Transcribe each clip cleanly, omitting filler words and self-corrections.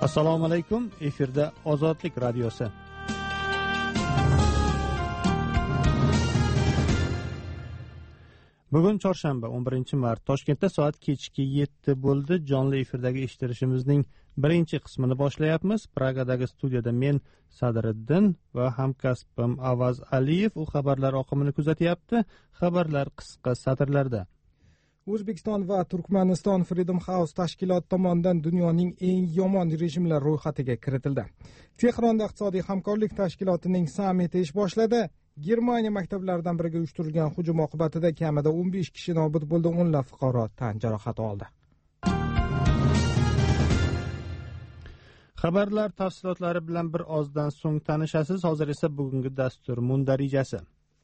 Assalomu alaykum. Efirda Ozodlik radiosi. Bugun chorshanba 11-mart. Toshkentda soat kechki 7 bo'ldi. Jonli efirdagi eshittirishimizning birinchi qismini boshlayapmiz. Pragadagi studiyada men Sadriddin va hamkasbim Avaz Aliyev u xabarlar oqimini kuzatyapti. Xabarlar qisqa satrlarda. O'zbekiston va Turkmaniston Freedom House tashkiloti tomonidan dunyoning eng yomon rejimlar ro'yxatiga kiritildi. Tehronda iqtisodiy hamkorlik tashkilotining sammiti ish boshladi. Germaniya maktablaridan biriga uyushtirilgan hujum oqibatida kamida 15 kishi nobud bo'ldi, o'nlab fuqaro tan jarohati oldi. Xabarlar tafsilotlari bilan bir ozdan so'ng tanishasiz. Hozir esa bugungi dastur mundarijasi.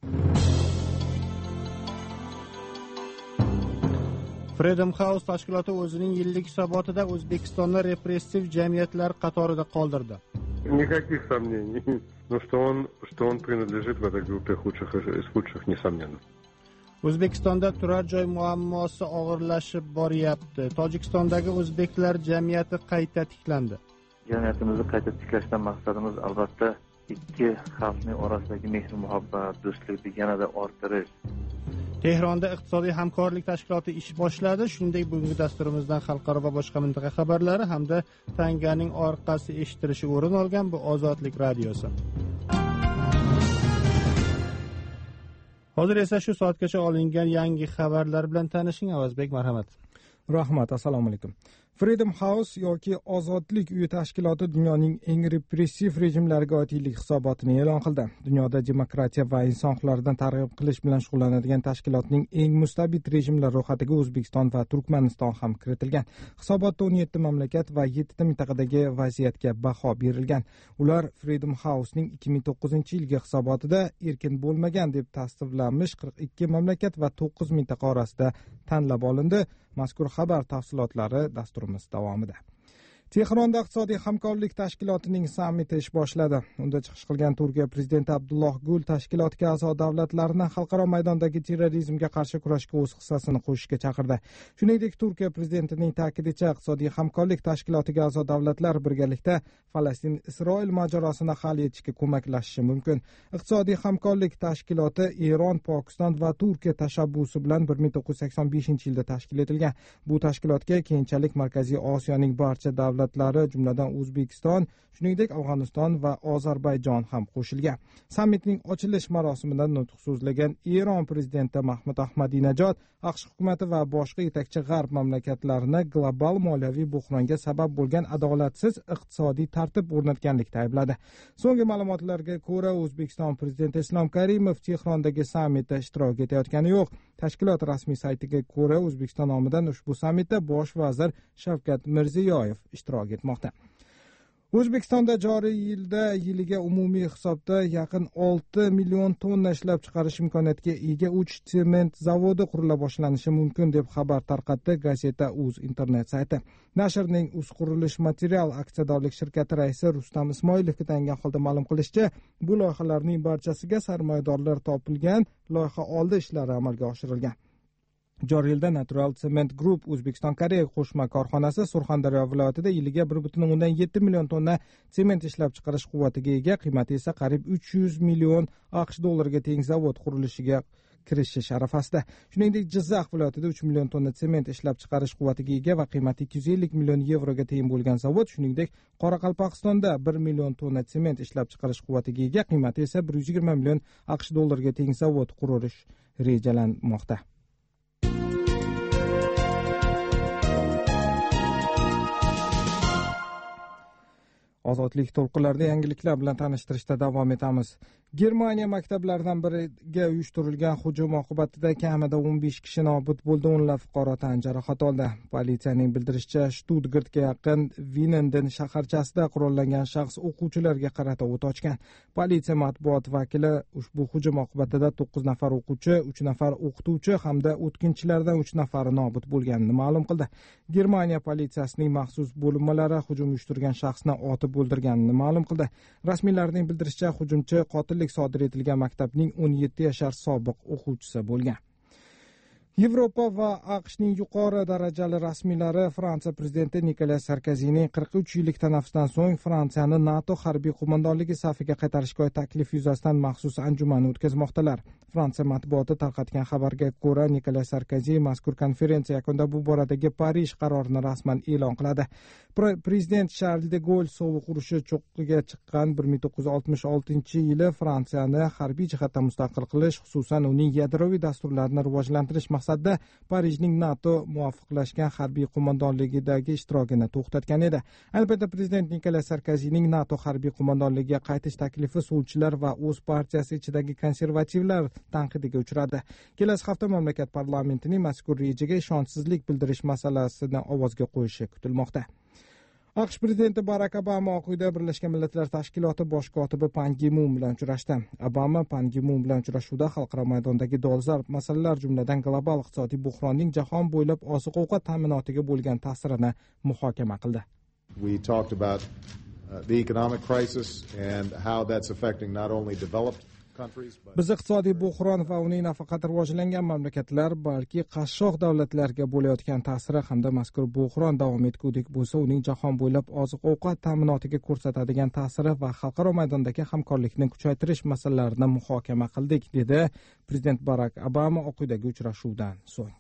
Freedom House tashkiloti o'zining yillik hisobotida O'zbekistonni repressiv jamiyatlar qatorida qoldirdi. Никаких сомнений. Но что он принадлежит в этой группе из худших, несомненно. O'zbekistonda turar joy muammosi og'irlashib boryapti. Tojikistondagi o'zbeklar jamiyati qayta tiklandi. Jamiyatimizni qayta tiklashdan maqsadimiz albatta ikki xalqning orasidagi mehr-muhabbat, do'stlikni yanada orttirish. Tehronda iqtisodiy hamkorlik tashkiloti ish boshladi. Shuningdek, bugungi dasturimizdan xalqaro va boshqa mintaqa xabarlari hamda tanganing orqasi eshittirishi o'rin olgan bu Ozodlik radiosi. Hozir esa shu soatgacha olingan yangi xabarlar bilan tanishing. Avazbek, marhamat. Rahmat, assalomu alaykum. Freedom House yoki Ozodlik uyi tashkiloti dunyoning eng repressiv rejimlariga oid yillik hisobotini e'lon qildi. Dunyoda demokratiya va inson huquqlaridan targ'ib qilish bilan shug'ullanadigan tashkilotning eng mustabid rejimlar ro'yxatiga O'zbekiston va Turkmaniston ham kiritilgan. Hisobotda 17 mamlakat va 7 mintaqadagi vaziyatga baho berilgan. Ular Freedom House'ning 2009-yilgi hisobotida erkin bo'lmagan deb tasniflanmish 42 mamlakat va 9 mintaqa orasida tanlab olindi. Mazkur xabar tafsilotlari dasturimiz davomida. Tehronda iqtisodiy hamkorlik tashkilotining sammiti ish boshladi. Unda chiqish qilgan Turkiya prezidenti Abdulloh Gul tashkilotga a'zo davlatlarni xalqaro maydondagi terrorizmga qarshi kurashga o'z hissasini qo'shishga chaqirdi. Shuningdek, Turkiya prezidentining ta'kidicha iqtisodiy hamkorlik tashkilotiga a'zo davlatlar birgalikda Falastin-Isroil mojarosini hal etishga ko'maklashishi mumkin. Iqtisodiy hamkorlik tashkiloti Eron, Pokiston va Turkiya tashabbusi bilan 1985-yilda tashkil etilgan. Bu tashkilotga keyinchalik Markaziy Osiyoning barcha davlatlari, jumladan O'zbekiston, shuningdek Afg'oniston va Ozarbayjon ham qo'shilgan. Sammitning ochilish marosimida nutq so'zlagan Eron prezidenti Mahmud Ahmadinajod AQSh hukumati va boshqa yetakchi g'arb mamlakatlarini global moliyaviy buhronga sabab bo'lgan adolatsiz iqtisodiy tartib o'rnatganlikda aybladi. So'nggi ma'lumotlarga ko'ra, O'zbekiston prezidenti Islom Karimov Tehrondagi sammitda ishtirok etayotgani yo'q. Tashkilot rasmiy saytiga ko'ra, O'zbekiston nomidan ushbu sammitda bosh vazir Shavkat Mirziyoyev ishtirok etmoqda. O'zbekistonda joriy yilda yiliga umumiy hisobda yaqin 6 million tonna ishlab chiqarish imkoniyatiga ega 3 sement zavodi qurila boshlanishi mumkin deb xabar tarqatdi Gazeta Uz internet sayti. Nashrning Uz qurilish material aksiyadorlik shirkati raisi Rustam Ismoilovga tayangan holda ma'lum qilishicha, bu loyihalarning barchasiga sarmoyadorlar topilgan, loyiha oldi ishlari amalga oshirilgan. Joriy yilda Natural Cement Group O'zbekiston Koreya qo'shma korxonasi Surxondaryo viloyatida yiliga 1,7 million tonna sement ishlab chiqarish quvvatiga ega, qiymati esa qariyb 300 million AQSh dollariga teng zavod qurilishiga kirishish arafasida. Shuningdek, Jizzax viloyatida 3 million tonna sement ishlab chiqarish quvvatiga ega va qiymati 250 million yevroga teng bo'lgan zavod, shuningdek, Qoraqalpog'istonda 1 million tonna sement ishlab chiqarish quvvatiga ega, qiymati esa 120 million AQSh dollariga teng zavod qurish rejalanmoqda. Ozodlik to'lqinlarida yangiliklar bilan tanishtirishda davom etamiz. Germaniya maktablaridan biriga uyushtirilgan hujum oqibatida kamida 15 kishi nobud bo'ldi, o'nlab fuqaro tan jarohat oldi. Politsiyaning bildirishicha, Stuttgartga yaqin Winnenden shaharchasida qurollangan shaxs o'quvchilarga qarata o't ochgan. Politsiya matbuot vakili ushbu hujum oqibatida 9 nafar o'quvchi, 3 nafar o'qituvchi hamda o'tkinchilardan 3 nafari nobud bo'lganini ma'lum qildi. Germaniya politsiyasining maxsus bo'linmalari hujum uyushtirgan shaxsni otib o'ldirganini ma'lum qildi. Rasmiylarning bildirishicha, hujumchi qotillik sodir etilgan maktabning 17 yashar sobiq o'quvchisi bo'lgan. Yevropa va AQShning yuqori darajali rasmiylari Fransiya prezidenti Nikolas Sarkozining 43 yillik tanaffusdan so'ng Fransiyani NATO harbiy qo'mondonligi safiga qaytarishga oid taklif yuzasidan maxsus anjuman o'tkazmoqdalar. Fransiya matbuoti tarqatgan xabarga ko'ra, Nikolas Sarkozi mazkur konferensiya yakunida bu boradagi Parij qarorini rasman e'lon qiladi. Prezident Charles de Gaulle sovuq urushi cho'qqiga chiqqan 1966-yili Fransiyani harbiy jihatdan mustaqil qilish, xususan uning yadroviy dasturlarini rivojlantirish maqsadida Parijning NATO muvofiqlashgan harbiy qo'mondonligidagi ishtirokini to'xtatgan edi. Albatta, prezident Nikolas Sarkozining NATO harbiy qo'mondonligiga qaytish taklifi suvchilar va o'z partiyasi ichidagi konservativlar tanqidiga uchradi. Kelasi hafta mamlakat parlamentining mazkur rejaga ishonchsizlik bildirish masalasini ovozga qo'yishi kutilmoqda. AQSh prezidenti Barak Obama Oq uyda Birlashgan Millatlar Tashkiloti bosh kotibi Pan Gi Mun bilan uchrashdi. Obama Pan Gi Mun bilan uchrashuvda xalqaro maydondagi dolzarb masalalar, jumladan global iqtisodiy buhronning jahon bo'ylab oziq-ovqat ta'minotiga bo'lgan ta'sirini muhokama qildi. We talked about the economic crisis and how that's affecting not only developed Biz iqtisodiy buhron va uning nafaqat rivojlangan mamlakatlar, balki qashshoq davlatlarga bo'layotgan ta'siri hamda mazkur buhron davom etgudek bo'lsa, uning jahon bo'ylab oziq-ovqat ta'minotiga ko'rsatadigan ta'siri va xalqaro maydondagi hamkorlikni kuchaytirish masalalarini muhokama qildik, dedi prezident Barak Obama Oq uydagi uchrashuvdan so'ng.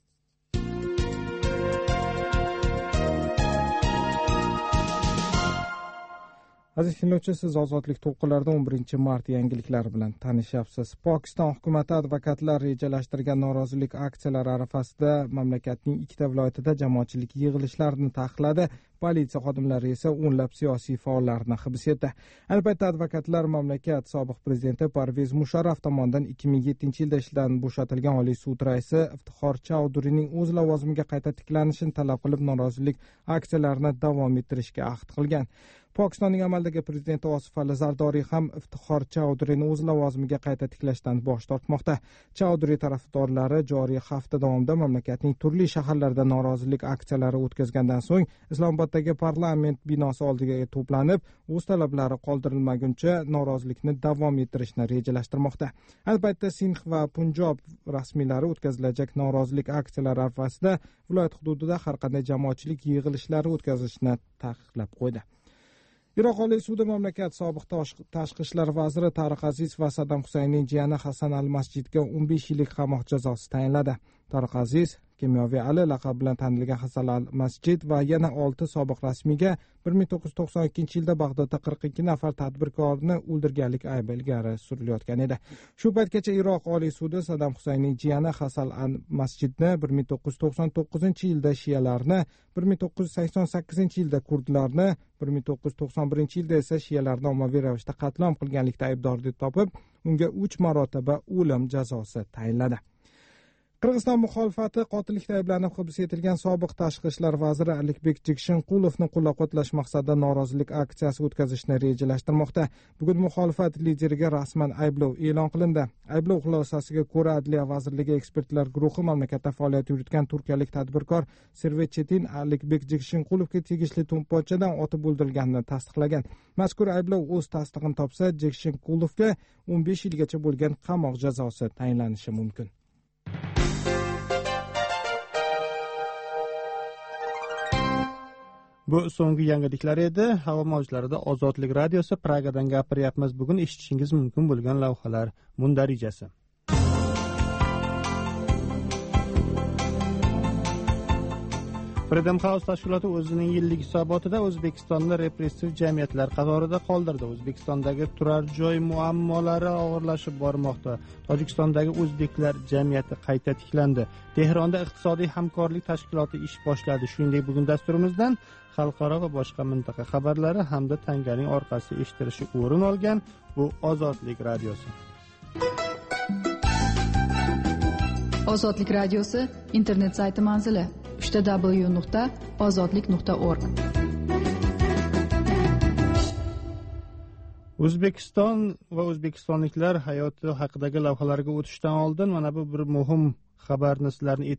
Aziz tinglovchi, siz ozodlik to'lqinlarida 11 mart yangiliklari bilan tanishyapsiz. Pokiston hukumati advokatlar rejalashtirgan norozilik aksiyalari arafasida mamlakatning ikkita viloyatida jamoatchilik yig'ilishlarini taqiqladi. Politsiya xodimlari esa o'nlab siyosiy faollarni hibs etdi. Albatta, advokatlar mamlakat sobiq prezidenti Parvez Musharraf tomonidan 2007-yilda ishdan bo'shatilgan Oliy sud raisi Iftixor Chaudhurining o'z lavozimiga qayta tiklanishini talab qilib norozilik aksiyalarini davom ettirishga ahd qilgan. Pokistonning amaldagi prezidenti Osif Ali Zardoriy ham Iftixor Chaudhurini o'z lavozimiga qayta tiklashdan bosh tortmoqda. Chaudhuri tarafdorlari joriy hafta davomida mamlakatning turli shaharlarida norozilik aksiyalari o'tkazgandan so'ng Islomoboddagi parlament binosi oldiga to'planib, o'z talablari qoldirilmaguncha norozilikni davom ettirishni rejalashtirmoqda. Albatta, Sindh va Punjob rasmiylari o'tkazilajak norozilik aksiyalari arafasida viloyat hududida har qanday jamoatchilik yig'ilishlari o'tkazishni taqiqlab qo'ydi. Iroq Oliy sudi mamlakat sobiq tashqi ishlar vaziri Tariq Aziz va Saddam Husaynning jiyani Hasan al-Masjidga 15 yillik qamoq jazosi tayinladi. Tariq Aziz Kimyoviy Ali laqabi bilan tanilgan Hasan al-Masjid va yana 6 sobiq rasmiyga 1992-yilda Bag'dodda 42 nafar tadbirkorni o'ldirganlik aybi ilgari surilayotgan edi. Shu paytgacha Iroq Oliy sudi Saddam Husaynning jiyani Hasan al-Masjidni 1999-yilda shiyalarni, 1988-yilda kurdlarni, 1991-yilda esa shiyalarni ommaviy ravishda qatl qilganlikda aybdor deb topib, unga 3 marotaba o'lim jazosi tayinladi. Qirg'iziston muxolifati qotillikda ayblanib hibs etilgan sobiq tashqi ishlar vaziri Alikbek Jikshinqulovni qo'llab-quvvatlash maqsadida norozilik aksiyasi o'tkazishni rejalashtirmoqda. Bugun muxolifat lideriga rasman ayblov e'lon qilindi. Ayblov xulosasiga ko'ra, Adliya vazirligi ekspertlar guruhi mamlakatda faoliyat yuritgan turkiyalik tadbirkor Servet Chetin Alikbek Jikshinqulovga tegishli to'pponchadan otib o'ldirilganini tasdiqlagan. Mazkur ayblov o'z tasdig'ini topsa, Jikshinqulovga 15 yilgacha bo'lgan qamoq jazosi tayinlanishi mumkin. Bu so'nggi yangiliklar edi. Havo mavjlarida Ozodlik radiosi Pragadan gapiryapmiz. Bugun eshitishingiz mumkin bo'lgan lavhalar mundarijasi. Freedom House tashkiloti o'zining yillik hisobotida O'zbekistonni repressiv jamiyatlar qatorida qoldirdi. O'zbekistondagi turar joy muammolari og'irlashib bormoqda. Tojikistondagi o'zbeklar jamiyati qayta tiklandi. Tehronda iqtisodiy hamkorlik tashkiloti ish boshladi. Shuningdek, bugun dasturimizdan xalqaro va boshqa mintaqa xabarlari hamda tanganing orqasi eshitilishi o'rin olgan. Bu Ozodlik radiosi. Ozodlik radiosi internet sayti manzili www.ozodlik.org. O'zbekiston va o'zbekistonliklar hayoti haqidagi lavhalarga o'tishdan oldin mana bu bir muhim xabarni sizlarning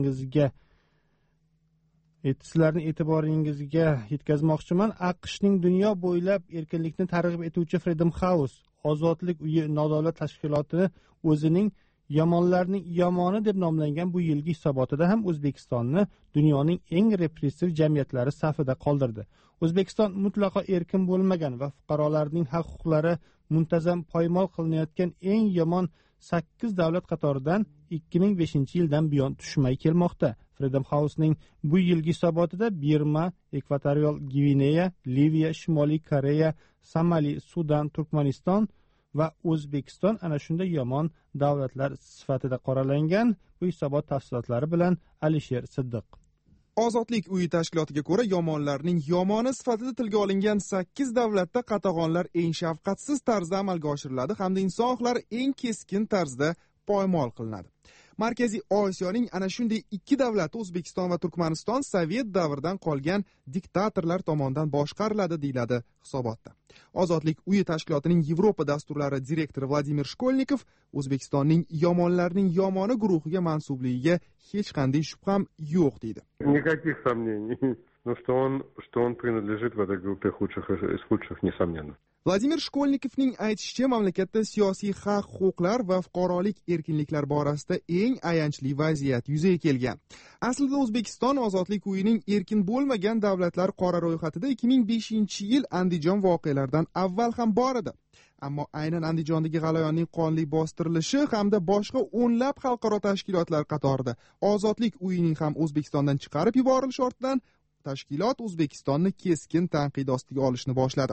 e'tiboringizga yetkazmoqchiman. AQShning dunyo bo'ylab erkinlikni targ'ib etuvchi Freedom House, Ozodlik uyi nodavlat tashkiloti o'zining yomonlarning yomoni deb nomlangan bu yilgi hisobotida ham O'zbekistonni dunyoning eng repressiv jamiyatlari safida qoldirdi. O'zbekiston mutlaqo erkin bo'lmagan va fuqarolarning haq-huquqlari muntazam poymol qilinayotgan eng yomon 8 davlat qatoridan 2005-yildan buyon tushmay kelmoqda. Freedom House'ning bu yilgi hisobotida Birma, Ekvatorial Gvineya, Liviya, Shimoliy Koreya, Somali, Sudan, Turkmaniston va O'zbekiston ana shunday yomon davlatlar sifatida qoralangan. Bu hisobot tafsilotlari bilan Alisher Siddiq. Ozodlik uyi tashkilotiga ko'ra, yomonlarning yomoni sifatida tilga olingan 8 davlatda qatag'onlar eng shafqatsiz tarzda amalga oshiriladi hamda inson huquqlari eng keskin tarzda poymol qilinadi. Markaziy Osiyoning ana shunday 2 davlati O'zbekiston va Turkmaniston Sovet davridan qolgan diktatorlar tomonidan boshqariladi deyiladi hisobotda. Ozodlik uyi tashkilotining Yevropa dasturlari direktori Vladimir Shkolnikov O'zbekistonning yomonlarning yomoni guruhiga mansubligiga hech qanday shubham yo'q deydi. Никаких сомнений, но что он принадлежит в этой группе из худших, несомненно. Vladimir Shkolnikovning aytishicha, mamlakatda siyosiy haq-huquqlar va fuqarolik erkinliklar borasida eng ayanchli vaziyat yuzaga kelgan. Aslida O'zbekiston ozodlik uyining erkin bo'lmagan davlatlar qora ro'yxatida 2005-yil Andijon voqealaridan avval ham bor edi. Ammo aynan Andijondagi g'alayonning qonli bostirilishi hamda boshqa o'nlab xalqaro tashkilotlar qatorida ozodlik uyining ham O'zbekistondan chiqarib yuborilishi ortidan tashkilot O'zbekistonni keskin tanqid ostiga olishni boshladi.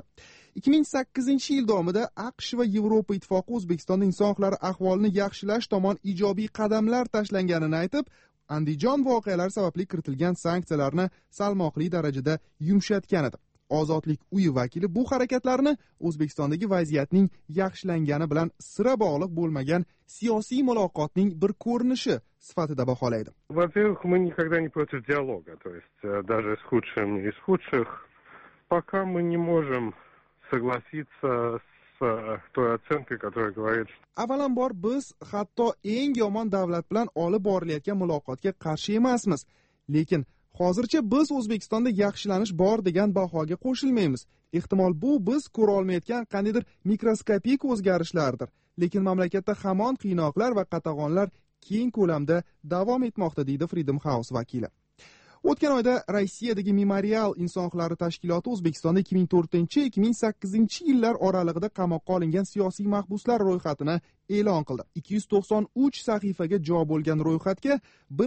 2008-yil davomida AQSh va Yevropa ittifoqi O'zbekistonda inson huquqlari ahvolini yaxshilash tomon ijobiy qadamlar tashlanganini aytib, Andijon voqealari sababli kiritilgan sanksiyalarni salmoqli darajada yumshatgan edi. Ozodlik uyi vakili bu harakatlarni O'zbekistondagi vaziyatning yaxshilangani bilan sira bog'liq bo'lmagan siyosiy muloqotning bir ko'rinishi sifatida baholaydi. Во-первых, мы никогда не против диалога, то есть даже с худшими из худших, пока мы не можем согласиться с той оценкой, которая говорит, что... Avvalambor biz hatto eng yomon davlat bilan olib borilayotgan muloqotga qarshi emasmiz, lekin hozircha biz O'zbekistonda yaxshilanish bor degan bahoga qo'shilmaymiz. Ehtimol bu biz ko'ra olmayotgan qandaydir mikroskopik o'zgarishlardir, lekin mamlakatda hamon qiynoqlar va qatag'onlar keng ko'lamda davom etmoqda, deydi Freedom House vakili. O'tgan oyda Rossiyadagi Memorial inson huquqlari tashkiloti O'zbekistonda 2004-2008-yillar oralig'ida qamoqqa olingan siyosiy mahbuslar ro'yxatini e'lon qildi. 293 sahifaga jo bo'lgan ro'yxatga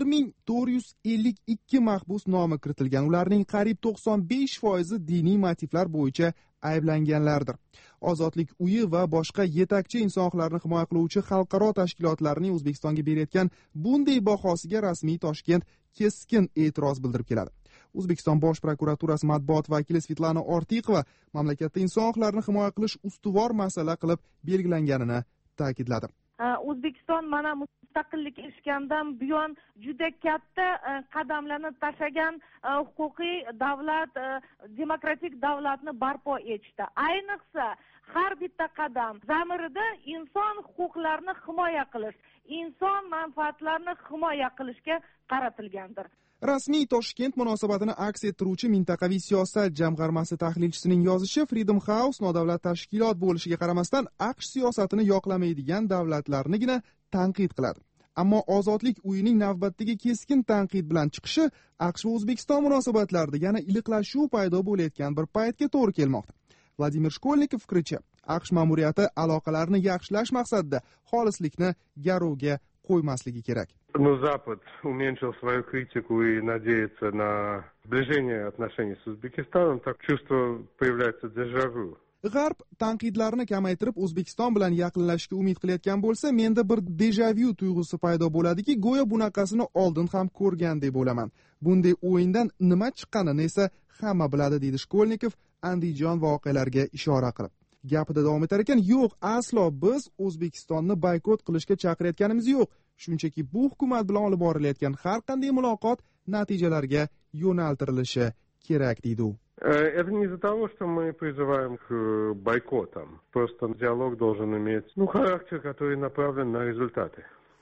1452 mahbus nomi kiritilgan. Ularning qariyb 95% diniy motivlar bo'yicha ayblanganlardir. Ozodlik uyi va boshqa yetakchi inson huquqlarini himoya qiluvchi xalqaro tashkilotlarning O'zbekistonga berayotgan bunday bahosiga rasmiy Toshkent keskin e'tiroz bildirib keladi. O'zbekiston Bosh prokuraturasi matbuot vakili Svetlana Ortiqova mamlakatda inson huquqlarini himoya qilish ustuvor masala qilib belgilanganini ta'kidladi. O'zbekiston mana mustaqillik erishgandan buyon juda katta qadamlarni tashlagan huquqiy davlat, demokratik davlatni barpo etishdi. Ayniqsa har bitta qadam zamirida inson huquqlarini himoya qilish, inson manfaatlarini himoya qilishga qaratilgandir. Rasmiy Toshkent munosabatini aks ettiruvchi mintaqaviy siyosat jamg'armasi tahlilchisining yozishicha, Freedom House nodavlat tashkilot bo'lishiga qaramasdan AQSh siyosatini yoqlamaydigan davlatlarnigina tanqid qiladi. Ammo ozodlik uyining navbatdagi keskin tanqid bilan chiqishi AQSh va O'zbekiston munosabatlarida yana iliqlashuv paydo bo'layotgan bir paytga to'g'ri kelmoqda. Vladimir Shkolnikov fikricha, AQSh ma'muriyati aloqalarni yaxshilash maqsadida xolislikni garovga qo'ymasligi kerak. Но Запад уменьшил свою критику и надеется на сближение отношений с Узбекистаном, так чувство появляется дежавю. G'arb tanqidlarni kamaytirib O'zbekiston bilan yaqinlashishga umid qilayotgan bo'lsa, menda bir dejavyu tuyg'usi paydo bo'ladiki, go'yo bunaqasini oldin ham ko'rgandek bo'laman. Bunday o'yindan nima chiqqanini esa hamma biladi, deydi Shkolnikov Andijon voqealariga ishora qilib. Gapida davom etar ekan, yo'q, aslo biz O'zbekistonni boykot qilishga chaqirayotganimiz yo'q. Shunchaki bu hukumat bilan olib borilayotgan har qanday muloqot natijalarga yo'naltirilishi kerak, deydi u. Это не из-за того, что мы призываем к бойкотам. Просто диалог должен иметь, характер, который направлен на результаты.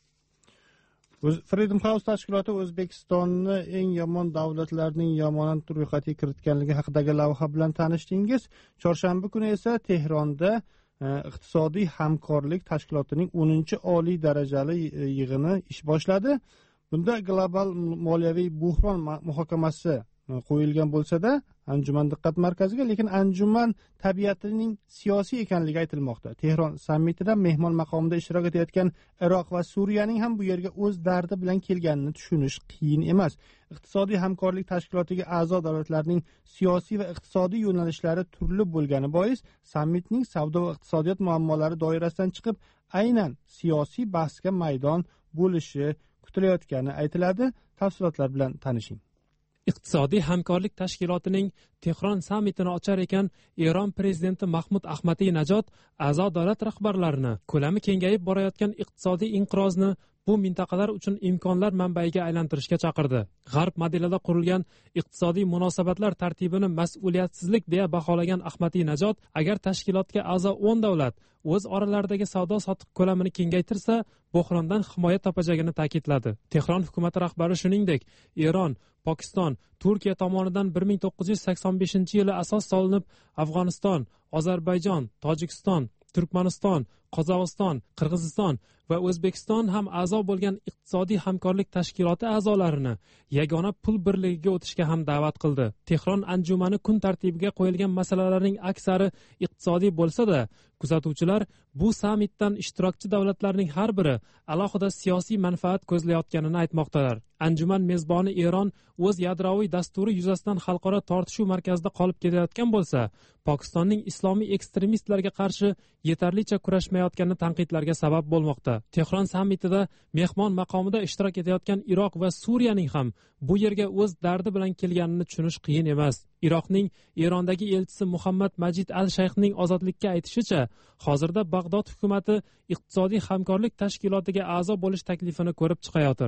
Freedom House tashkiloti O'zbekistonni eng yomon davlatlarning yomon ro'yxatiga kiritganligi haqidagi lavha bilan tanishdingiz. Chorshanba kuni esa Tehronda iqtisodiy hamkorlik tashkilotining 10 oliy darajali yig'ini ish boshladi. Bunda global moliyaviy buhron muhokamasi qo'yilgan bo'lsa-da, anjuman diqqat markaziga, lekin anjuman tabiatining siyosiy ekanligi aytilmoqda. Tehron sammitida mehmon maqomida ishtirok etayotgan Iroq va Suriyaning ham bu yerga o'z dardi bilan kelganini tushunish qiyin emas. Iqtisodiy hamkorlik tashkilotiga a'zo davlatlarning siyosiy va iqtisodiy yo'nalishlari turli bo'lgani bois, sammitning savdo va iqtisodiyot muammolari doirasidan chiqib, aynan siyosiy bahsga maydon bo'lishi kutilayotgani aytiladi. Tafsilotlar bilan tanishing. Iqtisodiy hamkorlik tashkilotining Tehron sammitini ochar ekan Eron prezidenti Mahmud Ahmadinajod a'zo davlat rahbarlarini ko'lami kengayib borayotgan iqtisodiy inqirozni bu mintaqalar uchun imkonlar manbaiga aylantirishga chaqirdi. G'arb modelida qurilgan iqtisodiy munosabatlar tartibini mas'uliyatsizlik deya baholagan Ahmadinajod, agar tashkilotga a'zo 10 davlat o'z oralaridagi savdo sotiq ko'lamini kengaytirsa, bo'hrondan himoya topajagini ta'kidladi. Tehron hukumati rahbari shuningdek, Eron, Pokiston, Turkiya tomonidan 1985-yili asos solinib, Afg'oniston, Ozarbayjon, Tojikiston, Turkmaniston, Qozog'iston, Qirg'iziston va O'zbekiston ham a'zo bo'lgan iqtisodiy hamkorlik tashkiloti a'zolarini yagona pul birligiga o'tishga ham da'vat qildi. Tehron anjumani kun tartibiga qo'yilgan masalalarning aksari iqtisodiy bo'lsa-da, kuzatuvchilar bu sammitdan ishtirokchi davlatlarning har biri alohida siyosiy manfaat ko'zlayotganini aytmoqdalar. Anjuman mezboni Eron o'z yadroviy dasturi yuzasidan xalqaro tortishuv markazida qolib ketayotgan bo'lsa, Pokistonning islomiy ekstremistlarga qarshi yetarlicha kurashmayotgani tanqidlarga sabab bo'lmoqda. Tehron sammitida mehmon maqomida ishtirok etayotgan Iroq va Suriyaning ham bu yerga o'z dardi bilan kelganini tushunish qiyin emas. Iroqning Erondagi elchisi Muhammad Majid al-Shayxning ozodlikka aytishicha, hozirda Bag'dod hukumati iqtisodiy hamkorlik tashkilotiga a'zo bo'lish taklifini ko'rib chiqayotir.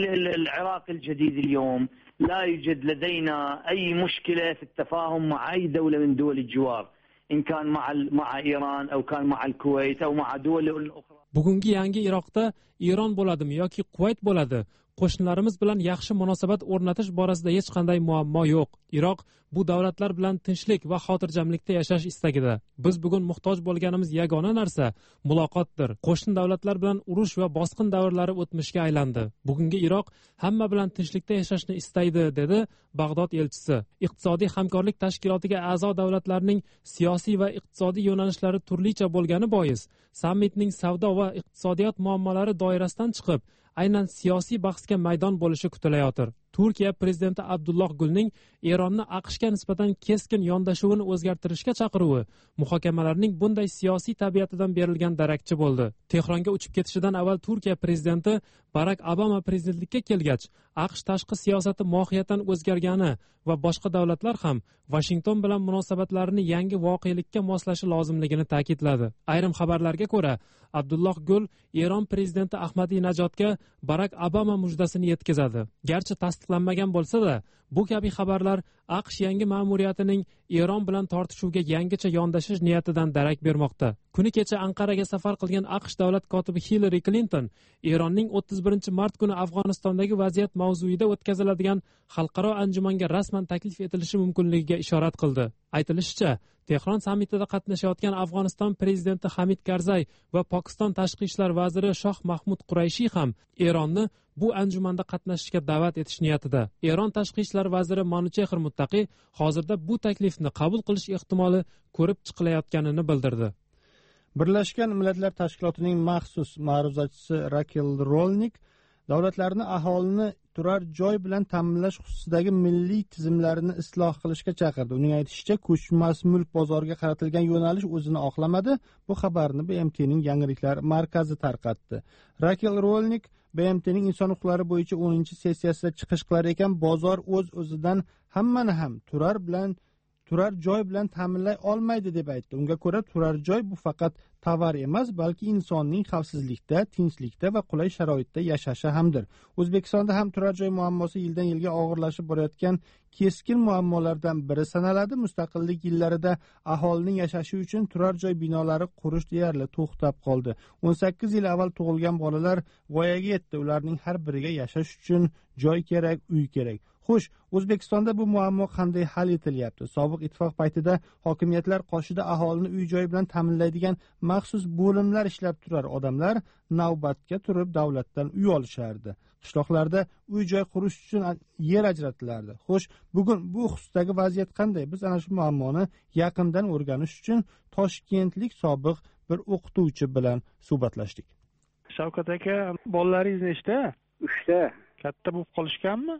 العراق الجديد اليوم لا يوجد لدينا أي مشكلة في التفاهم مع أي دولة من دول الجوار، إن كان مع إيران أو كان مع الكويت أو مع دول أخرى. Bugungi yangi Iroqda Eron bo'ladimi yoki Kuvayt bo'ladi, qo'shnilarimiz bilan yaxshi munosabat o'rnatish borasida hech qanday muammo yo'q. Iroq bu davlatlar bilan tinchlik va xotirjamlikda yashash istagida. Biz bugun muhtoj bo'lganimiz yagona narsa muloqotdir. Qo'shni davlatlar bilan urush va bosqin davrlari o'tmishga aylandi. Bugungi Iroq hamma bilan tinchlikda yashashni istaydi, dedi Bag'dod elchisi. Iqtisodiy hamkorlik tashkilotiga a'zo davlatlarning siyosiy va iqtisodiy yo'nalishlari turlicha bo'lgani bois, sammitning savdo va iqtisodiyot muammolari doirasidan chiqib, aynan siyosiy bahsga maydon bo'lishi kutilayotir. Turkiya prezidenti Abdulloh Gulning Eronni AQShga nisbatan keskin yondashuvini o'zgartirishga chaqiruvi muhokamalarning bunday siyosiy tabiatidan berilgan darakchi bo'ldi. Tehronga uchib ketishidan avval Turkiya prezidenti Barak Obama prezidentlikka kelgach, AQSh tashqi siyosati mohiyatan o'zgargani va boshqa davlatlar ham Washington bilan munosabatlarini yangi voqelikka moslashi lozimligini ta'kidladi. Ayrim xabarlarga ko'ra, Abdulloh Gul Eron prezidenti Ahmadinajodga Barak Obama mujdasini yetkazadi. Garchi tasdiqlanmagan bo'lsa-da, bu kabi xabarlar AQSh yangi ma'muriyatining Eron bilan tortishuvga yangicha yondashish niyatidan darak bermoqda. Kuni kecha Anqaraga safar qilgan AQSh davlat kotibi Hillary Clinton Eronning 31-mart kuni Afg'onistondagi vaziyat mavzuida o'tkaziladigan xalqaro anjumanga rasman taklif etilishi mumkinligiga ishorat qildi. Aytilishicha, Tehron sammitida qatnashayotgan Afg'oniston prezidenti Hamid Karzay va Pokiston tashqi ishlar vaziri Shoh Mahmud Qurayshi ham Eronni bu anjumanda qatnashishga da'vat etish niyatida. Eron tashqi ishlar vaziri Manuchehr Muttaqi hozirda bu taklifni qabul qilish ehtimoli ko'rib chiqilayotganini bildirdi. Birlashgan Millatlar Tashkilotining maxsus ma'ruzachisi Rakel Rolnik davlatlarni aholini turar joy bilan ta'minlash xususidagi milliy tizimlarini isloh qilishga chaqirdi. Uning aytishicha, ko'chmas mulk bozoriga qaratilgan yo'nalish o'zini oqlamadi. Bu xabarni BMTning yangiliklar markazi tarqatdi. Rakel Rolnik BMTning inson huquqlari bo'yicha 10-sessiyasida chiqish qilar ekan, bozor o'z-o'zidan hammani ham turar joy bilan ta'minlay olmaydi deb aytdi. Unga ko'ra, turar joy bu faqat tovar emas, balki insonning xavfsizlikda, tinchlikda va qulay sharoitda yashashi hamdir. O'zbekistonda ham turar joy muammosi yildan yilga og'irlashib borayotgan keskin muammolardan biri sanaladi. Mustaqillik yillarida aholining yashashi uchun turar joy binolari qurish deyarli to'xtab qoldi. 18 yil avval tug'ilgan bolalar voyaga yetdi. Ularning har biriga yashash uchun joy kerak, uy kerak. Xo'sh, O'zbekistonda bu muammo qanday hal etilyapti? Sobiq ittifoq paytida hokimiyatlar qoshida aholini uy-joy bilan ta'minlaydigan maxsus bo'limlar ishlab turar odamlar navbatga turib davlatdan uy olishardi. Qishloqlarda uy-joy qurish uchun yer ajratilardi. Xo'sh, bugun bu xususdagi vaziyat qanday? Biz ana shu muammoni yaqindan o'rganish uchun toshkentlik sobiq bir o'qituvchi bilan suhbatlashdik. Shavkat aka, bolalaringiz nechta? 3 ta. Katta bo'lib qolishganmi?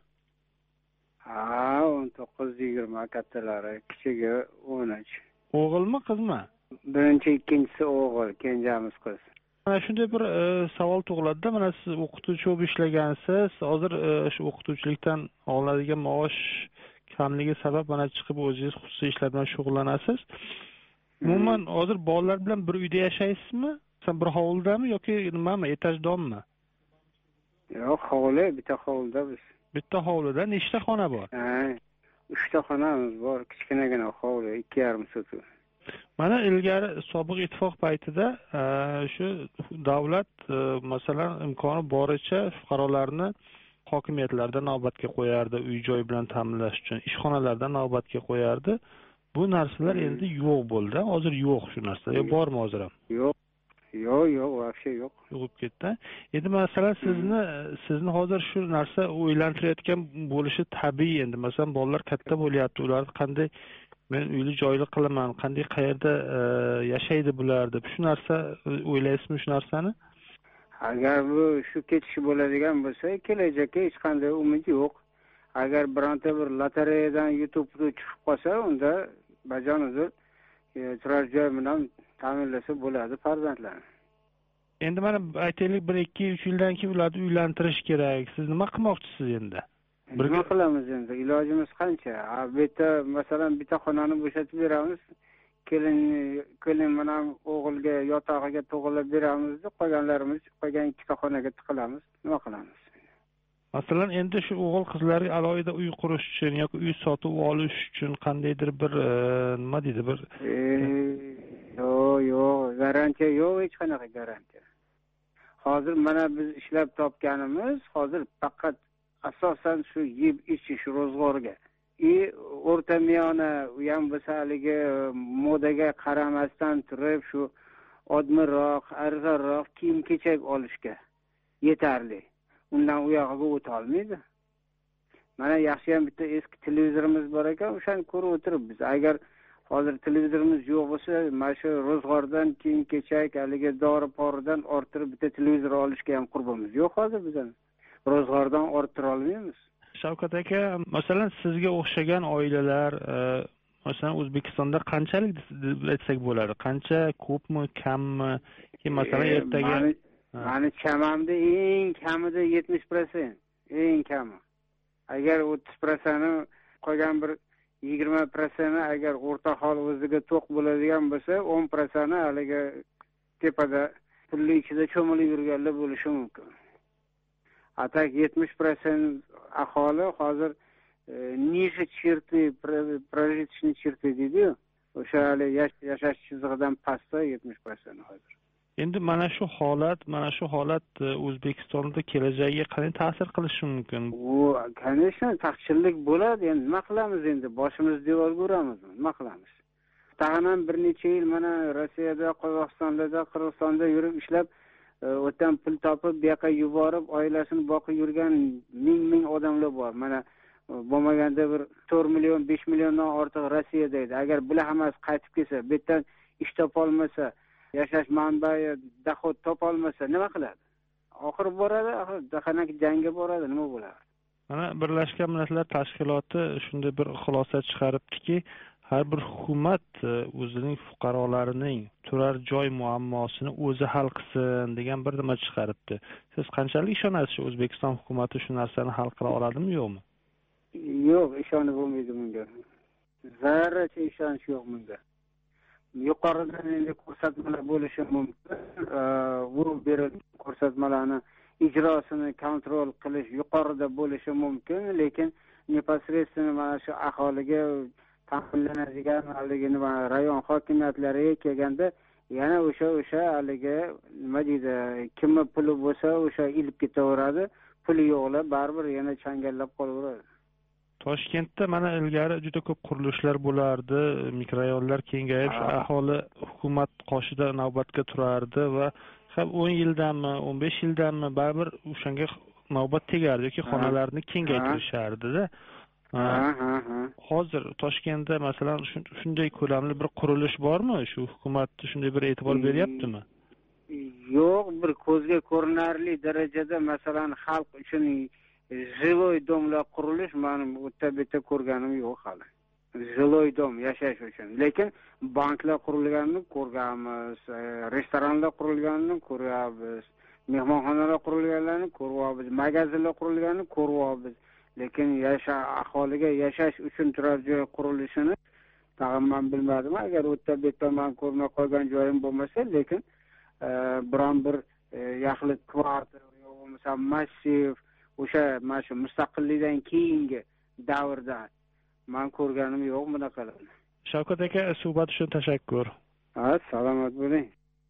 Ha, 19-20 kattalari, kichigi 13. O'g'ilmi, qizmi? Birinchi, ikkinchisi o'g'il, kenjamiz qiz. Mana shunday bir savol tug'iladi-da, mana siz o'qituvchi bo'lib ishlagansiz, hozir shu o'qituvchilikdan olinadigan maosh kamligi sabab mana chiqib o'zingiz xususiy ishlar bilan shug'ullanasiz. Umuman hozir bolalar bilan bir uyda yashaysizmi? Sen bir hovlidami yoki nimami, etajdonmi? Yo'q, hovli, bitta hovlida biz. Bitta hovlida nechta xona bor? 3 ta xonamiz bor, kichkinagina hovli, 2,5 sotuv. Mana ilgari sobiq ittifoq paytida shu davlat masalan imkoni boricha fuqarolarni hokimiyatlardan navbatga qo'yardi, uy-joy bilan ta'minlash uchun, ishxonalardan navbatga qo'yardi. Bu narsalar endi yo'q bo'ldi. Hozir yo'q shu narsa. Bormi hozir ham? Yo'q, вообще yo'q. Yo'qib ketdi. Endi masalan sizni hozir shu narsa o'ylantirayotgan bo'lishi tabiiy endi. Masalan, bolalar katta bo'lyapti, ularni qanday men uyli joyli qilaman, qanday qayerda yashaydi bular deb shu narsa o'ylaysizmi shu narsani? Agar bu shu ketishi bo'ladigan bo'lsa, kelajakka hech qanday umid yo'q. Agar bironta bir lotereyadan yutib chiqib qolsa, unda bajonuzr turar joy bilan ta'minlasa bo'ladi farzandlarni. Endi mana aytaylik 1-2-3 yildan keyin ularni uylantirish kerak. Siz nima qilmoqchisiz endi? Nima qilamiz endi? Ilojimiz qancha? Masalan, bitta xonani bo'shatib beramiz. Kelin bilan o'g'ilga yotog'iga to'g'rilab beramiz, qolgan 2 ta xonaga tiqilamiz. Nima qilamiz? Masalan, endi shu o'g'il qizlarga alohida uy qurish uchun yoki uy sotib olish uchun qandaydir bir nima deydi, bir yo'q, garantiya yo'q, hech qanaqa garantiya. Hozir mana biz ishlab topganimiz hozir faqat asosan shu yeb ichish ro'zg'orga. O'rta miyona u ham bo'lsa haligi modaga qaramasdan turib shu odmiroq, arzonroq kiyim-kechak olishga yetarli. Undan u yog'iga o'ta olmaydi. Mana yaxshi ham bitta eski televizorimiz bor ekan, o'shani ko'rib o'tiribmiz. Agar hozir televizorimiz yo'q bo'lsa, mana shu ro'zg'ordan kiyim-kechak, haligi dori-poridan orttirib bitta televizor olishga ham qurbimiz yo'q hozir bizdan. Ro'zg'ordan orttira olmaymiz. Shavkat aka, masalan sizga o'xshagan oilalar masalan O'zbekistonda qanchalik aytsak bo'ladi? Qancha, ko'pmi, kammi? Masalan ertaga mani chamamda eng kamida 70%, eng kami. Agar 30% qolgan bir 20% agar o'rta hol o'ziga to'q bo'ladigan bo'lsa, 10% haligi tepada pulli ichida cho'milib yurganlar bo'lishi mumkin. Atak 70% aholi hozir nishi cherti, prajitishni cherti deydi-ku. O'sha yashash chizig'idan pastda 70% hozir. Endi mana shu holat O'zbekistonda kelajagiga qanday ta'sir qilishi mumkin? U, конечно, taqchillik bo'ladi. Endi nima qilamiz endi? Boshimiz devorga uramizmi? Nima qilamiz? Tag'in bir necha yil mana Rossiyada, Qozog'istonda, Qirg'izistonda yurib ishlab, o'tdan pul topib, bu yoqqa yuborib, oilasini boqib yurgan ming odamlar bor. Mana bo'lmaganda bir 4 million, 5 milliondan ortiq Rossiyada edi. Agar bular hammasi qaytib kelsa, bu yerdan ish topa olmasa, yashash manbai, doxod topa olmasa nima qiladi? Oxir boradi, daxanaki jangga boradi, nima bo'ladi? Mana Birlashgan Millatlar Tashkiloti shunday bir xulosa chiqaribdiki, har bir hukumat o'zining fuqarolarining turar joy muammosini o'zi hal qilsin degan bir nima chiqaribdi. Siz qanchalik ishonasiz O'zbekiston hukumati shu narsani hal qila oladimi, yo'qmi? Yo'q, ishonib bo'lmaydi bunga. Zarracha ishonch yo'q bunga. Yuqoridan endi ko'rsatmalar bo'lishi mumkin. Bu berilgan ko'rsatmalarni ijrosini kontrol qilish yuqorida bo'lishi mumkin, lekin непосредственно mana shu aholiga ta'minlanadigan haligi rayon hokimiyatlariga kelganda yana o'sha haligi nima deydi, kimni puli bo'lsa o'sha ilib ketaveradi, puli yo'qlar baribir yana changallab qolaveradi. Toshkentda mana ilgari juda ko'p qurilishlar bo'lardi, mikrorayonlar kengayib, aholi hukumat qoshida navbatga turardi va 10 yildanmi, 15 yildanmi baribir o'shanga navbat tegardi yoki xonalarni kengaytirishardi-da. Hozir Toshkentda masalan shunday ko'lamli bir qurilish bormi? Shu hukumat shunday bir e'tibor beryaptimi? Yo'q, bir ko'zga ko'rinarli darajada masalan xalq uchun жилой domlar qurilish men o'ta bitta ko'rganim yo'q hali. Жилой dom yashash uchun. Lekin banklar qurilganini ko'rganmiz, restoranlar qurilganini ko'ryapmiz, mehmonxonalar qurilganini ko'ryapmiz, magazinlar qurilganini ko'ryapmiz. Lekin aholiga yashash uchun turar joy qurilishini tag'in men bilmadim. Agar o'ta bitta men ko'rmay qolgan joyim bo'lmasa, lekin biron bir yaxlit kvartir yoki bo'lmasa massiv o'sha mana shu mustaqillikdan keyingi davrda men ko'rganim yo'q bunaqalarni. Shavkat aka, suhbat uchun tashakkur. Salomat bo'ling.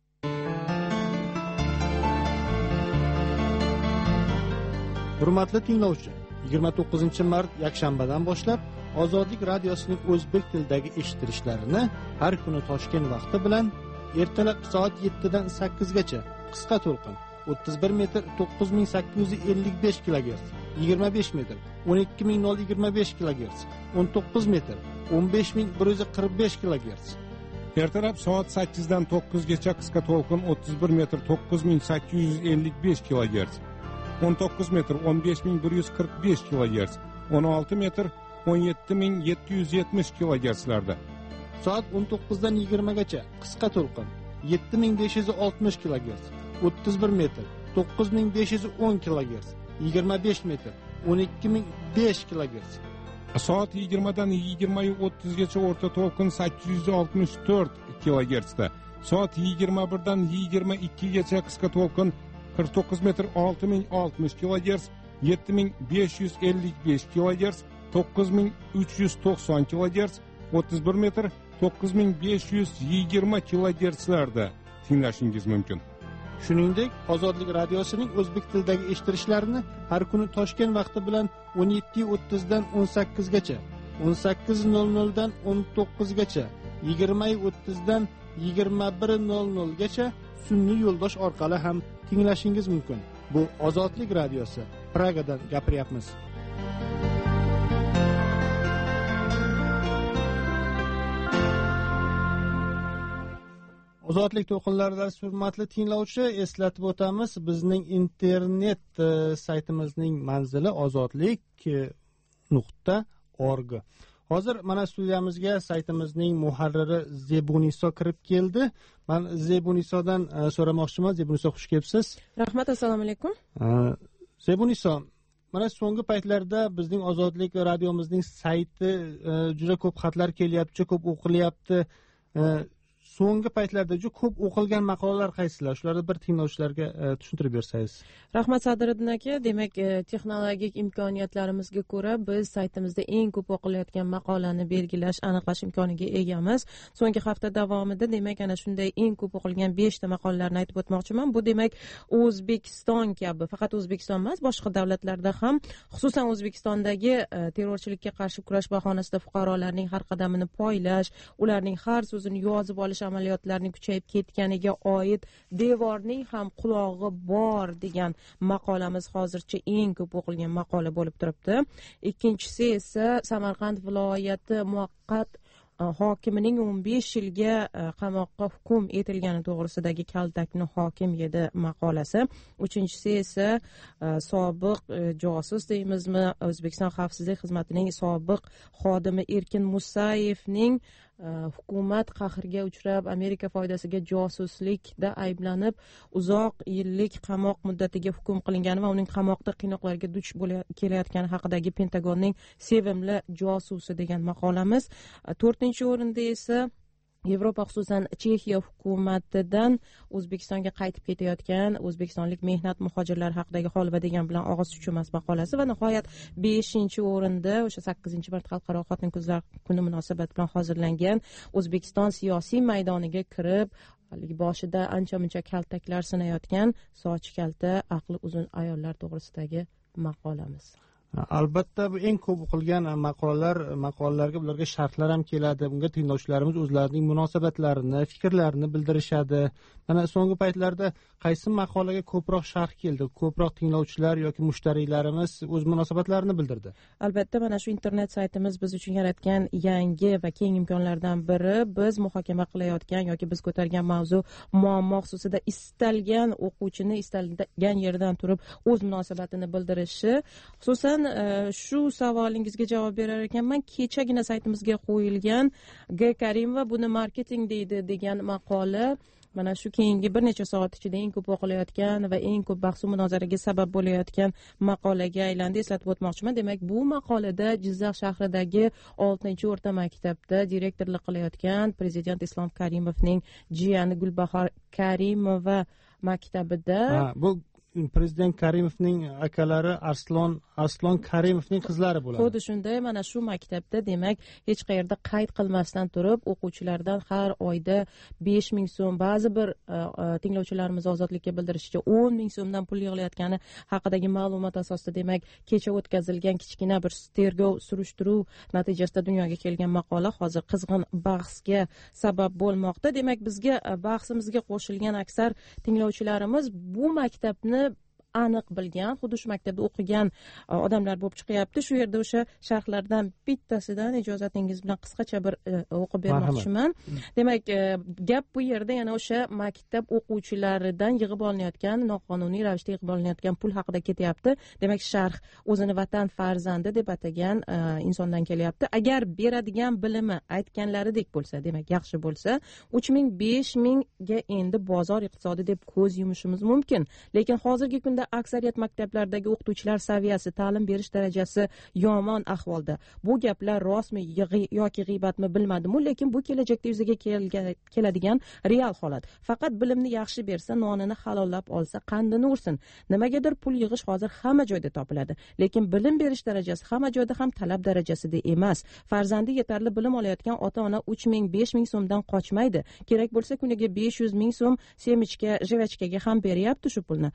Hurmatli tinglovchi, 29-mart yakshanbadan boshlab Ozodlik radiosining o'zbek tilidagi eshitilishlarini har kuni Toshkent vaqti bilan ertalab soat 7 dan 8 gacha qisqa to'lqin 31 metr 9855 kHz, 25 metr 12025 kHz, 19 metr 15145 kHz. Ertalab soat 8 dan 9 gacha qisqa to'lqin 31 metr 9855 kHz, 19 metr 15145 kHz, 16 metr 17770 kHzlarda. Soat 19 dan 20 gacha qisqa to'lqin 7560 kHz, 31 metr 9510 kHz, 25 metr 12005 kHz. Soat 20 dan 20:30 gacha o'rta to'lqin 864 kHz da. Soat 21 dan 22 gacha qisqa to'lqin 49 metr 6060 kHz, 7555 kHz, 9390 kHz, 31 metr 9520 kHzlarda tinglashingiz mumkin. Shuningdek, Ozodlik radiosining o'zbek tilidagi eshitilishlarini har kuni Toshkent vaqti bilan 17:30 dan 18 gacha, 18:00 dan 19 gacha, 20:30 dan 21:00 gacha sun'iy yo'ldosh orqali ham tinglashingiz mumkin. Bu Ozodlik radiosi. Pragadan gapiryapmiz. Ozodlik to'lqinlarida hurmatli tinglovchi, eslatib o'tamiz, bizning internet saytimizning manzili ozodlik.org. Hozir mana studiyamizga saytimizning muharriri Zebuniso kirib keldi. Men Zebunisodan so'ramoqchiman. Zebuniso, xush kelibsiz. Rahmat, assalomu alaykum. Zebuniso, mana so'nggi paytlarda bizning Ozodlik radiomizning sayti juda ko'p xatlar kelyapti, juda ko'p o'qilyapti. So'nggi paytlarda juda ko'p o'qilgan maqolalar qaysilar? Shularni bir tinglovchilarga tushuntirib bersangiz. Rahmat Sadiriddin aka. Demak, texnologik imkoniyatlarimizga ko'ra biz saytimizda eng ko'p o'qilayotgan maqolani belgilash, aniqlash imkoniga egamiz. So'nggi hafta davomida demak ana shunday eng ko'p o'qilgan 5 ta maqolalarni aytib o'tmoqchiman. Bu demak O'zbekiston kabi, faqat O'zbekiston emas, boshqa davlatlarda ham, xususan O'zbekistondagi terrorchilikka qarshi kurash bahonasida fuqarolarning har qadamini poylash, ularning har so'zini yozib olish amaliyotlarining kuchayib ketganiga oid devorning ham qulog'i bor degan maqolamiz hozircha eng ko'p o'qilgan maqola bo'lib turibdi. Ikkinchisi esa Samarqand viloyati muvaqqat hokimining 15 yilga qamoqqa hukm etilgani to'g'risidagi kaltakni hokim edi maqolasi. Uchinchisi esa sobiq josus deymizmi, O'zbekiston xavfsizlik xizmatining sobiq xodimi Erkin Musayevning hukumat qahriga uchrab Amerika foydasiga josuslikda ayblanib uzoq yillik qamoq muddatiga hukm qilingani va uning qamoqda qiynoqlarga duch kelayotgani haqidagi Pentagonning sevimli josusi degan maqolamiz. 4-o'rinda esa Yevropa, xususan Chexiya hukumatidan O'zbekistonga qaytib ketayotgan o'zbekistonlik mehnat muhojirlari haqidagi hol va degan bilan og'iz chuchmas maqolasi va nihoyat 5-o'rinda o'sha 8-mart Xalqaro xotin-qizlar kuni munosabati bilan hozirlangan O'zbekiston siyosiy maydoniga kirib boshida ancha-muncha kaltaklar sinayotgan sochi kalta, aqli uzun ayollar to'g'risidagi maqolamiz. Albatta bu eng ko'p o'qilgan maqolalarga bularga sharhlar ham keladi. Bunga tinglovchilarimiz o'zlarining munosabatlarini, fikrlarini bildirishadi. Mana so'nggi paytlarda qaysi maqolaga ko'proq sharh keldi, ko'proq tinglovchilar yoki mushtariylarimiz o'z munosabatlarini bildirdi? Albatta, mana shu internet saytimiz biz uchun yaratgan yangi va keng imkonlardan biri. Biz muhokama qilayotgan yoki biz ko'targan mavzu, muammo xususida istalgan o'quvchini istalgan yerdan turib o'z munosabatini bildirishi. Xususan shu savolingizga javob berar ekanman. Kechagina saytimizga qo'yilgan G. Karimova buni marketing deydi degan maqola mana shu keyingi bir necha soat ichida eng ko'p o'qilayotgan va eng ko'p bahs munozaraga sabab bo'layotgan maqolaga aylandi. Eslatib o'tmoqchiman. Demak, bu maqolada Jizzax shahridagi 6-o'rta maktabda direktorlik qilayotgan Prezident Islom Karimovning jiyani Gulbahor Karimova maktabida bu Prezident Karimovning akalari Arslon Karimovning qizlari bo'ladi. Xuddi shunday, mana shu maktabda demak hech qayerda qayd qilmasdan turib o'quvchilardan har oyda 5000 so'm, ba'zi bir tinglovchilarimiz ozodlikka bildirishicha 10000 so'mdan pul yig'ilayotgani haqidagi ma'lumot asosida demak kecha o'tkazilgan kichkina bir tergov surishtiruv natijasida dunyoga kelgan maqola hozir qizg'in bahsga sabab bo'lmoqda. Demak, bizga bahsimizga qo'shilgan aksar tinglovchilarimiz bu maktabni aniq bilgan, xuddi shu maktabda o'qigan odamlar bo'lib chiqyapti. Shu yerda o'sha sharhlardan bittasidan ijozatingiz bilan qisqacha bir o'qib bermoqchiman. Demak, gap bu yerda yana o'sha maktab o'quvchilaridan yig'ib olinayotgan, noqonuniy ravishda yig'ib olinayotgan pul haqida ketyapti. Demak, sharh o'zini vatan farzandi deb atagan insondan kelyapti. Agar beradigan bilimi aytganlaridek bo'lsa, demak yaxshi bo'lsa, 3000 5000 ga endi bozor iqtisodi deb ko'z yumishimiz mumkin. Lekin hozirgi kunda aksariyat maktablardagi o'qituvchilar saviyasi, ta'lim berish darajasi yomon ahvolda. Bu gaplar rostmi yoki g'iybatmi bilmadim, lekin bu kelajakda yuzaga keladigan real holat. Faqat bilimni yaxshi bersa, nonini halollab olsa, qandini ursin. Nimagadir pul yig'ish hozir hamma joyda topiladi, lekin bilim berish darajasi hamma joyda ham talab darajasida emas. Farzandi yetarli bilim olayotgan ota-ona 3000 5000 so'mdan qochmaydi. Kerak bo'lsa kuniga 500 ming so'm semichka, jivachkaga ham beryapti shu pulni.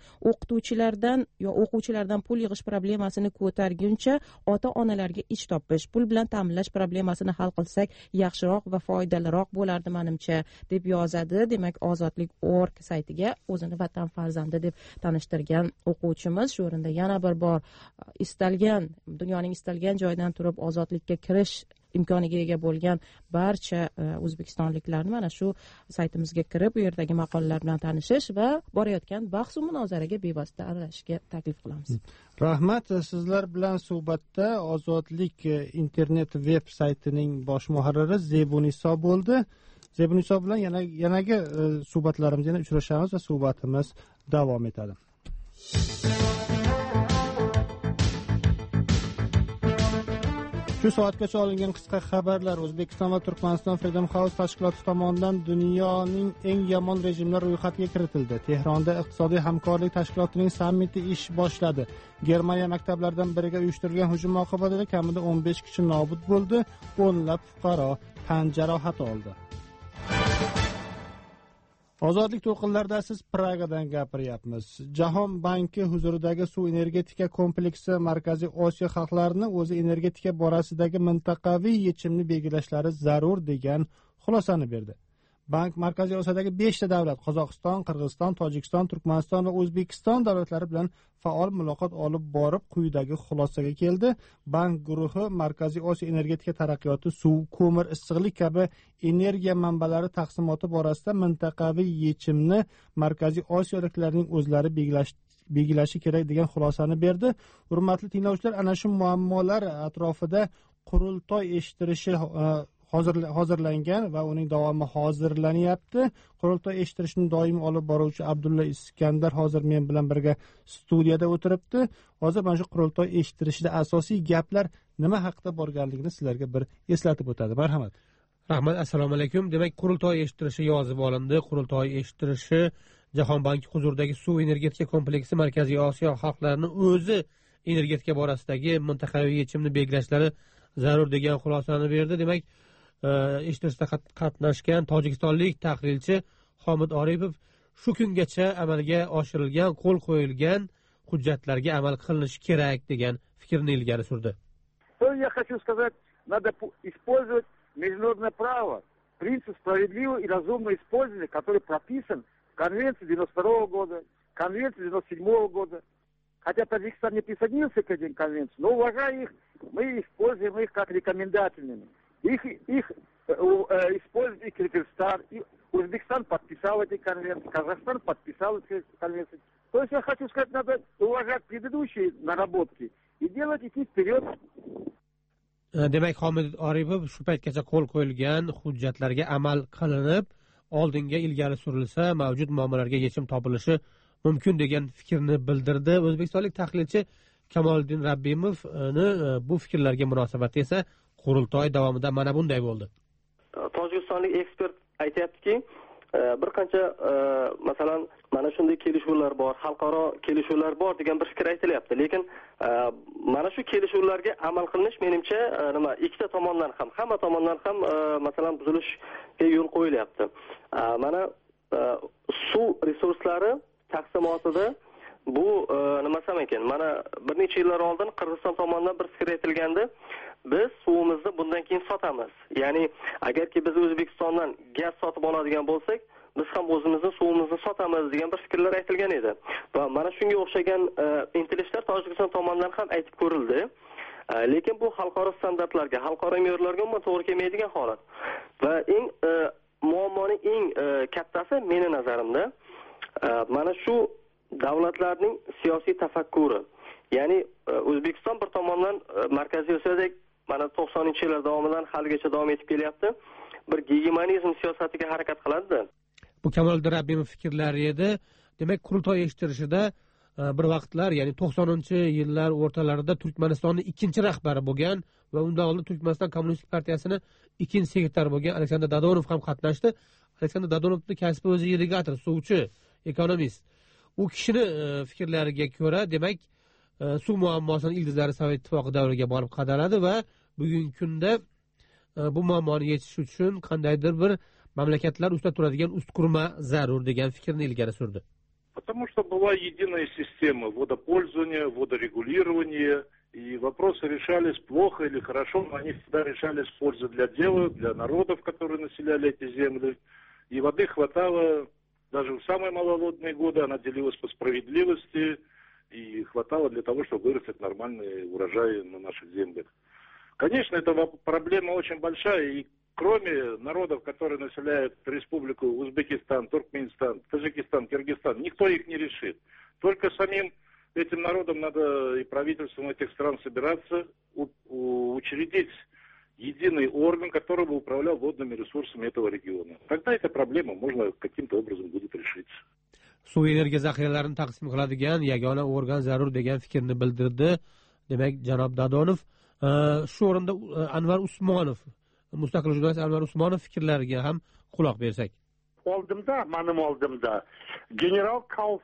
O'quvchilardan pul yig'ish problemasini ko'targuncha ota-onalarga ish topish, pul bilan ta'minlash problemasini hal qilsak yaxshiroq va foydaliroq bo'lardi menimcha, deb yozadi. Demak, ozodlik.org saytiga o'zini vatan farzandi deb tanishtirgan o'quvchimiz. Shu o'rinda yana bir bor dunyoning istalgan joyidan turib ozodlikka kirish imkoniga ega bo'lgan barcha o'zbekistonliklarni mana shu saytimizga kirib, u yerdagi maqolalar bilan tanishish va borayotgan bahs va munozaraga bevosita aralashishga taklif qilamiz. Rahmat. Sizlar bilan suhbatda Ozodlik internet veb saytining bosh muharriri Zebuniso bo'ldi. Zebuniso bilan yanagi suhbatlarimizda yana uchrashamiz va suhbatimiz davom etadi. Shu soatgacha olingan qisqa xabarlar. O'zbekiston va Turkmaniston Freedom House tashkiloti tomonidan dunyoning eng yomon rejimlar ro'yxatiga kiritildi. Tehronda iqtisodiy hamkorlik tashkilotining sammiti ish boshladi. Germaniya maktablaridan biriga uyushtirilgan hujum oqibatida kamida 15 kishi nobud bo'ldi, o'nlab fuqaro tan jarohati oldi. Ozodlik to'lqinlarida siz Pragadan gapiryapmiz. Jahon banki huzuridagi suv energetika kompleksi Markaziy Osiyo xalqlarini o'zi energetika borasidagi mintaqaviy yechimni belgilashlari zarur degan xulosani berdi. Bank Markaziy Osiyodagi 5 ta davlat, Qozog'iston, Qirg'iziston, Tojikiston, Turkmaniston va O'zbekiston davlatlari bilan faol muloqot olib borib, quyidagi xulosaga keldi. Bank guruhi Markaziy Osiyo energetika taraqqiyoti, suv, ko'mir, issiqlik kabi energiya manbalari taqsimoti borasida mintaqaviy yechimni Markaziy Osiyoliklarning o'zlari belgilashi kerak degan xulosani berdi. Hurmatli tinglovchilar, ana shu muammolar atrofida qurultoy eshittirishi hozirlangan va uning davomi hozirlanyapti. Qurultoy eshittirishni doimiy olib boruvchi Abdulla Iskandar hozir men bilan birga studiyada o'tiribdi. Hozir mana shu qurultoy eshittirishda asosiy gaplar nima haqida borganligini sizlarga bir eslatib o'tadi. Marhamat. Rahmat, assalomu alaykum. Demak, qurultoy eshittirishi yozib olindi. Qurultoy eshittirishi Jahon banki huzuridagi suv energetika kompleksi Markaziy Osiyo xalqlarining o'zi energetika borasidagi mintaqaviy yechimni belgilashlari zarur degan xulosani berdi. Demak, eshittirishda qatnashgan tojikistonlik tahlilchi Homid Oripov shu kungacha amalga oshirilgan, qo'l qo'yilgan hujjatlarga amal qilinishi kerak degan fikrni ilgari surdi. Я хочу сказать, надо использовать международное право, принцип справедливого и разумного использования, который прописан в Конвенции 92 года, Конвенции 97 года. Хотя Таджикистан не присоединился к этим конвенциям, но уважая их, мы используем их как рекомендательными. Их использует и Кыргызстан, и Узбекистан подписал эти конвенции, Казахстан подписал эти конвенции. То есть я хочу сказать, надо уважать предыдущие наработки и делать идти вперед. Demak, Homid Oripov shu paytgacha qo'l qo'yilgan hujjatlarga amal qilinib, oldinga ilgari surilsa, mavjud muammolarga yechim topilishi mumkin degan fikrni bildirdi. O'zbekistonlik tahlilchi Kamoliddin Rabbimovni bu fikrlarga munosabati esa qurultoy davomida mana bunday bo'ldi. Tojikistonlik ekspert aytayaptiki, bir qancha masalan mana shunday kelishuvlar bor, xalqaro kelishuvlar bor degan bir fikr aytilyapti. Lekin mana shu kelishuvlarga amal qilinish menimcha ikkita tomondan ham, hamma tomondan ham masalan buzilishga yo'l qo'yilyapti. Mana suv resurslari taqsimotida bu nima desam ekan, mana bir necha yillar oldin Qirg'iziston tomonidan bir fikr aytilgandi. Biz suvimizni bundan keyin sotamiz. Ya'ni agarki biz O'zbekistondan gaz sotib oladigan bo'lsak, biz ham o'zimizning suvimizni sotamiz degan bir fikrlar aytilgan edi. Va mana shunga o'xshagan intilishlar Tojikiston tomonidan ham aytib ko'rildi. Lekin bu xalqaro standartlarga, xalqaro me'yorlarga umuman to'g'ri kelmaydigan holat. Va eng muammoning eng kattasi meni nazarimda mana shu davlatlarning siyosiy tafakkuri. Ya'ni O'zbekiston bir tomondan Markaziy Osiyodagi mana 90-yillar davomidan haligacha davom etib kelyapti. Bir gegemonizm siyosatiga harakat qiladi. Bu Kamoliddin Rabbimov fikrlari edi. Demak, qurultoy eshittirishida bir vaqtlar, ya'ni 90-yillar o'rtalarida Turkmanistonning ikkinchi rahbari bo'lgan va undan oldin Turkmaniston Kommunistik partiyasini ikkinchi sekretari bo'lgan Aleksandr Dadonov ham qatnashdi. Aleksandr Dadonovning kasbi o'zi irrigator, suvchi, ekonomist. U kishini fikrlariga ko'ra, demak, suv muammosini ildizlari Sovet ittifoqi davriga borib qadaladi va bugungi kunda bu muammoni yechish uchun qandaydir bir mamlakatlar ustida turadigan ustkurma zarur degan fikrni ilgari surdi. Потому что была единая система водопользования, водорегулирования, и вопросы решались плохо или хорошо, но они всегда решались в пользу для дела, для народов, которые населяли эти земли. И воды хватало даже в самые маловодные годы, она делилась по справедливости, и хватало для того, чтобы вырастить нормальные урожаи на наших землях. Конечно, эта проблема очень большая, и кроме народов, которые населяют республику Узбекистан, Туркменистан, Таджикистан, Киргизстан, никто их не решит. Только самим этим народам надо и правительствам этих стран собираться, учредить единый орган, который бы управлял водными ресурсами этого региона. Тогда эта проблема можно каким-то образом будет решиться. Suv energiya zaxiralarini taqsim qiladigan yagona organ zarur degan fikrni bildirdi. Demak, janob Dadonov shu o'rinda Anvar Usmonov, mustaqil jurnalist Anvar Usmonov fikrlariga ham quloq bersak. Benim oldimda general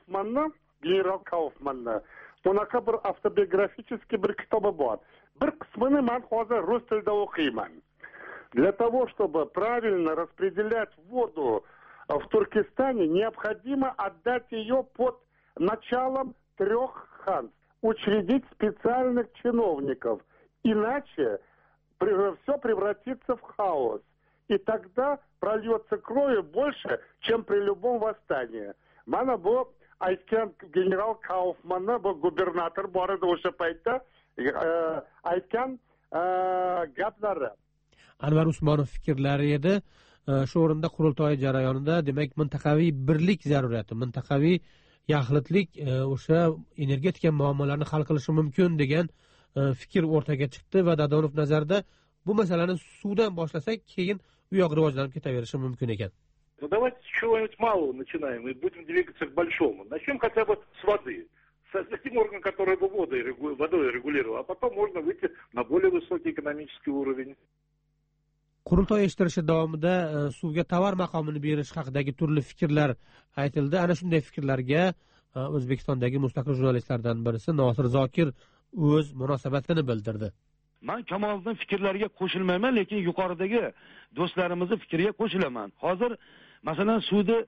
Kaufman'ni bunaqa bir avtobiografiический bir kitobi bor. Bir qismini men hozir rus tilida o'qiyman. Для того, чтобы правильно распределять воду в Туркестане, необходимо отдать ее под началом 3 ханств, учредить специальных чиновников. Иначе все превратится в хаос. И тогда прольется крови больше, чем при любом восстании. Mana bu aytgan general Kaufman'ni bu gubernator bor edi o'sha paytda aytgan gaplari. Anvar Usmonov fikrlari edi. Shu o'rinda qurultoy jarayonida demak mintaqaviy birlik zaruriyati, mintaqaviy yaxlitlik o'sha energetika muammolarini hal qilishi mumkin degan fikr o'rtaga chiqdi va Dadonov nazarida bu masalani suvdan boshlasak, keyin u yoq rivojlanib ketaverishim mumkin ekan. Ну давайте с чего-нибудь малого начинаем и будем двигаться к большому. Начнем хотя бы с воды. Создадим орган, который бы водой регулировал, а потом можно выйти на более высокий экономический уровень. Qurultoy eshittirishi davomida suvga tovar maqomini berish haqidagi turli fikrlar aytildi. Ana shunday fikrlarga O'zbekistondagi mustaqil jurnalistlardan birisi Nosir Zokir o'z munosabatini bildirdi. Men Kamoliddin fikrlariga qo'shilmayman, lekin yuqoridagi do'stlarimizning fikriga qo'shilaman. Hozir masalan suvni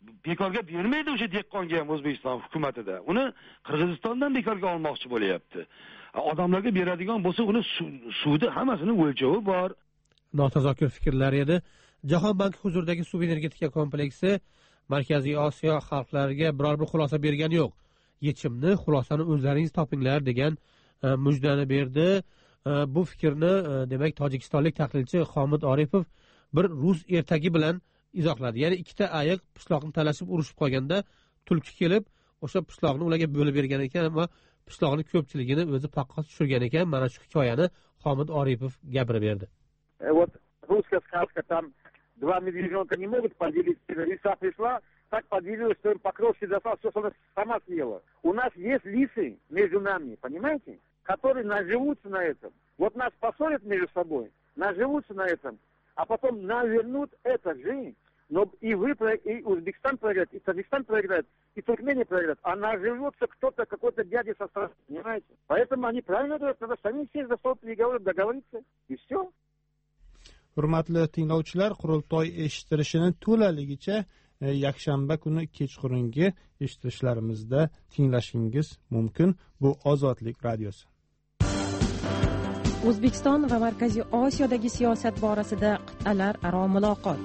bekorga bermaydi o'sha dehqonga ham O'zbekiston hukumatida. Uni Qirg'izistondan bekorga olmoqchi bo'lyapti. Odamlarga beradigan bo'lsa, uni suvda hammasini o'lchovi bor. Notazokir fikrlar edi. Jahon banki huzuridagi suv energetika kompleksi Markaziy Osiyo xalqlariga biror bir xulosa bergani yo'q. Yechimni, xulosani o'zlaringiz topinglar degan mujdani berdi. Bu fikrni demak tojikistonlik tahlilchi Xomid Oripov bir rus ertagi bilan izohladi. Ya'ni ikkita ayiq pishloqni talashib urushib qolganda tulki kelib o'sha pishloqni ularga bo'lib bergan ekan, ammo pishloqning ko'pchiligini o'zi paqqos tushirgan ekan. Mana shu hikoyani Xomid Oripov gapirib berdi. Вот русская сказка, там два медвежонка не могут поделиться. Лиса пришла, так поделилась, что им покровский достал, все, что она сама съела. У нас есть лисы между нами, понимаете, которые наживутся на этом. Вот нас поссорят между собой, наживутся на этом, а потом навернут это же. Но и вы, и Узбекистан проиграет, и Таджикистан проиграет, и Туркмения проиграет. А наживется кто-то, какой-то дядя со стороны, понимаете? Поэтому они правильно говорят, надо сами сесть за стол переговоров, договориться, и все. Hurmatli tinglovchilar, qurultoy eshittirishini to'laligicha yakshanba kuni kechqurungi eshittirishlarimizda tinglashingiz mumkin. Bu Ozodlik radiosi. O'zbekiston va Markaziy Osiyodagi siyosat borasida qit'alar aro muloqot.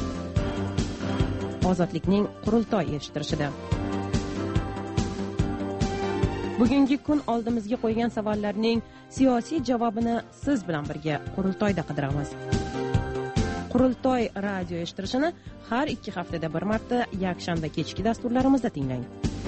Ozodlikning qurultoy eshittirishida. Bugungi kun oldimizga qo'ygan savollarning siyosiy javobini siz bilan birga qurultoyda qidiramiz. Qurultoy radio eshittirishini har 2 haftada bir marta yakshanba kechki dasturlarimizda tinglang.